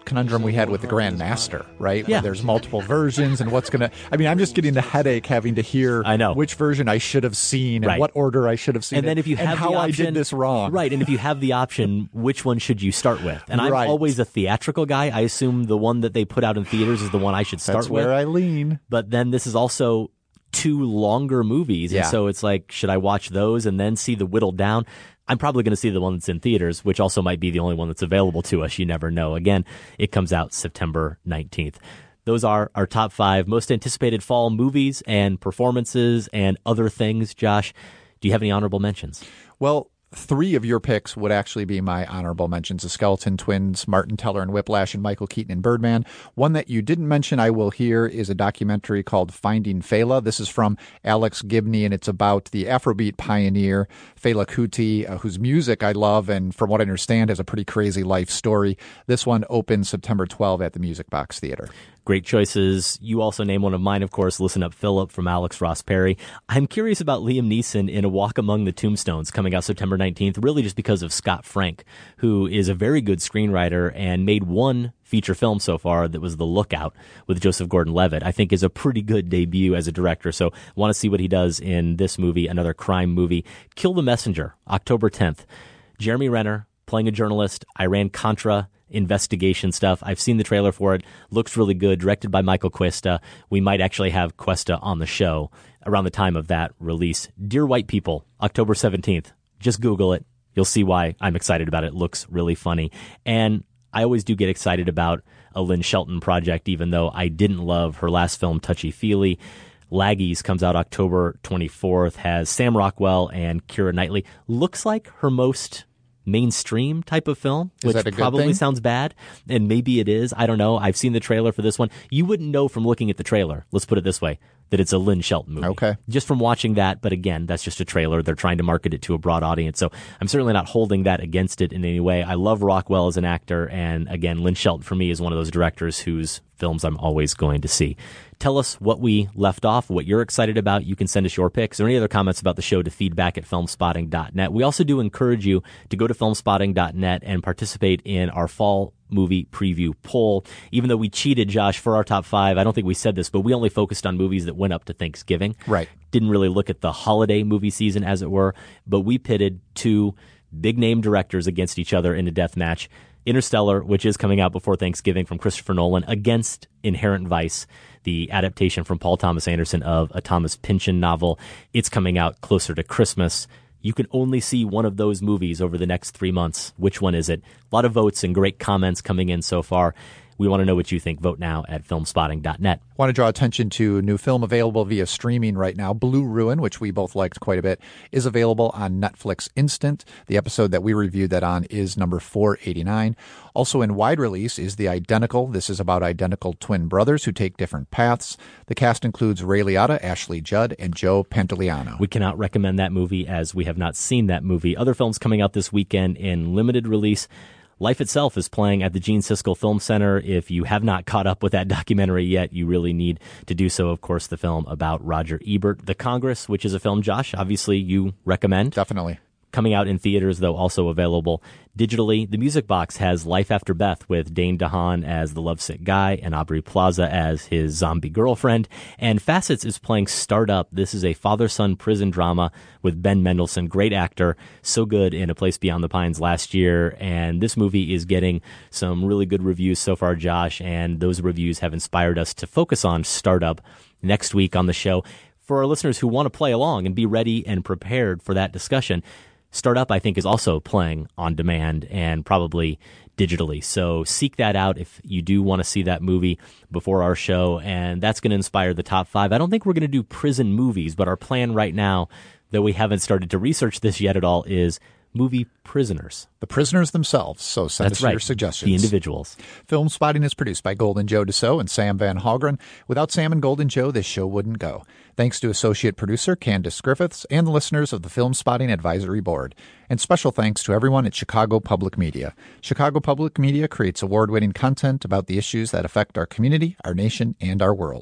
conundrum we had with the Grand Master, right? Yeah. Where there's multiple versions and what's going to... I mean, I'm just getting the headache having to hear which version I should have seen and what order I should have seen and then if you have how the option, I did this wrong. Right, and if you have the option, which one should you start with? And I'm always a theatrical guy. I assume the one that they put out in theaters is the one I should start with. That's where I lean. But then this is also 2 longer movies, and so it's like, should I watch those and then see the whittled down? I'm probably going to see the one that's in theaters, which also might be the only one that's available to us. You never know. Again, it comes out September 19th. Those are our top 5 most anticipated fall movies and performances and other things. Josh, do you have any honorable mentions? Well, 3 of your picks would actually be my honorable mentions: the Skeleton Twins, Martin Teller and Whiplash, and Michael Keaton in Birdman. One that you didn't mention I will hear is a documentary called Finding Fela. This is from Alex Gibney, and it's about the Afrobeat pioneer Fela Kuti, whose music I love and from what I understand has a pretty crazy life story. This one opens September 12 at the Music Box Theater. Great choices. You also name one of mine, of course, Listen Up Philip from Alex Ross Perry. I'm curious about Liam Neeson in A Walk Among the Tombstones coming out September 19th, really just because of Scott Frank, who is a very good screenwriter and made one feature film so far that was The Lookout with Joseph Gordon-Levitt. I think is a pretty good debut as a director, so want to see what he does in this movie, another crime movie. Kill the Messenger, October 10th. Jeremy Renner playing a journalist, Iran-Contra investigation stuff. I've seen the trailer for it. Looks really good. Directed by Michael Cuesta. We might actually have Cuesta on the show around the time of that release. Dear White People, October 17th. Just Google it. You'll see why I'm excited about it. It looks really funny. And I always do get excited about a Lynn Shelton project, even though I didn't love her last film, Touchy Feely. Laggies comes out October 24th. Has Sam Rockwell and Keira Knightley. Looks like her most mainstream type of film, which probably sounds bad, and maybe it is. I don't know. I've seen the trailer for this one. You wouldn't know from looking at the trailer, let's put it this way, that it's a Lynn Shelton movie. Okay. Just from watching that, but again, that's just a trailer. They're trying to market it to a broad audience, so I'm certainly not holding that against it in any way. I love Rockwell as an actor, and again, Lynn Shelton for me is one of those directors whose films I'm always going to see. Tell us what we left off, what you're excited about. You can send us your picks or any other comments about the show to feedback@filmspotting.net. We also do encourage you to go to filmspotting.net and participate in our fall movie preview poll. Even though we cheated, Josh, for our top 5, I don't think we said this, but we only focused on movies that went up to Thanksgiving. Right. Didn't really look at the holiday movie season, as it were, but we pitted 2 big-name directors against each other in a death match. Interstellar, which is coming out before Thanksgiving from Christopher Nolan, against Inherent Vice, the adaptation from Paul Thomas Anderson of a Thomas Pynchon novel. It's coming out closer to Christmas. You can only see one of those movies over the next 3 months. Which one is it? A lot of votes and great comments coming in so far. We want to know what you think. Vote now at filmspotting.net. Want to draw attention to a new film available via streaming right now. Blue Ruin, which we both liked quite a bit, is available on Netflix Instant. The episode that we reviewed that on is number 489. Also in wide release is The Identical. This is about identical twin brothers who take different paths. The cast includes Ray Liotta, Ashley Judd, and Joe Pantoliano. We cannot recommend that movie as we have not seen that movie. Other films coming out this weekend in limited release. Life Itself is playing at the Gene Siskel Film Center. If you have not caught up with that documentary yet, you really need to do so. Of course, the film about Roger Ebert. The Congress, which is a film, Josh, obviously you recommend. Definitely. Coming out in theaters, though also available digitally. The Music Box has Life After Beth with Dane DeHaan as the lovesick guy and Aubrey Plaza as his zombie girlfriend. And Facets is playing Startup. This is a father-son prison drama with Ben Mendelsohn, great actor, so good in A Place Beyond the Pines last year. And this movie is getting some really good reviews so far, Josh, and those reviews have inspired us to focus on Startup next week on the show. For our listeners who want to play along and be ready and prepared for that discussion, Startup, I think, is also playing on demand and probably digitally. So seek that out if you do want to see that movie before our show. And that's going to inspire the top 5. I don't think we're going to do prison movies, but our plan right now, though we haven't started to research this yet at all, is movie prisoners. The prisoners themselves. So send us your suggestions. The individuals. Film Spotting is produced by Golden Joe Dassault and Sam Van Hallgren. Without Sam and Golden Joe, this show wouldn't go. Thanks to associate producer Candace Griffiths and the listeners of the Film Spotting Advisory Board. And special thanks to everyone at Chicago Public Media. Chicago Public Media creates award-winning content about the issues that affect our community, our nation, and our world.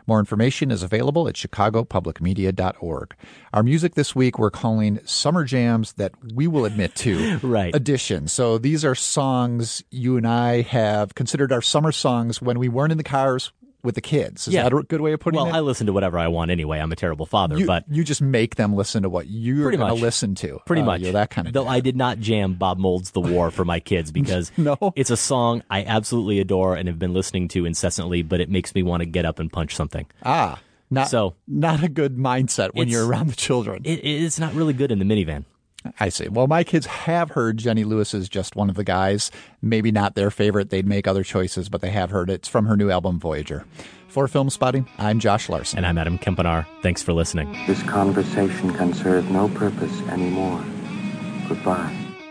More information is available at chicagopublicmedia.org. Our music this week we're calling Summer Jams That We Will Admit To Right. Edition. So these are songs you and I have considered our summer songs when we weren't in the cars with the kids. Is that a good way of putting it? Well, I listen to whatever I want anyway. I'm a terrible father, but you just make them listen to what you're going to listen to. Pretty much. You're that kind of Though dad. I did not jam Bob Mold's The War for my kids because it's a song I absolutely adore and have been listening to incessantly, but it makes me want to get up and punch something. Not a good mindset when you're around the children. It's not really good in the minivan. I see. Well, my kids have heard Jenny Lewis's Just One of the Guys. Maybe not their favorite. They'd make other choices, but they have heard it. It's from her new album, Voyager. For Film Spotting, I'm Josh Larson. And I'm Adam Kempenar. Thanks for listening. This conversation can serve no purpose anymore. Goodbye.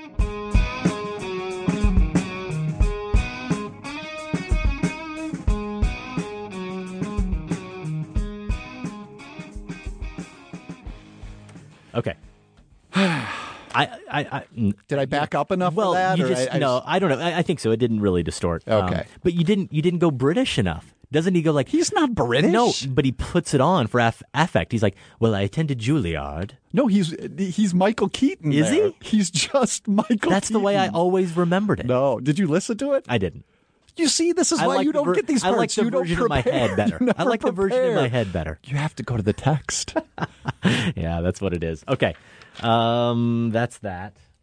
Okay. Did I back up enough for that? I don't know. I think so. It didn't really distort. Okay. But you didn't go British enough. Doesn't he go like... He's not British. No, but he puts it on for affect. He's like, well, I attended Juilliard. No, he's Michael Keaton. Is there. he? He's just Michael That's Keaton. the way I always remembered it. No. Did you listen to it? I didn't. You see, this is why you don't get these parts. I like the version in my head better. I like the version in my head better. You have to go to the text. Yeah, that's what it is. Okay. That's that.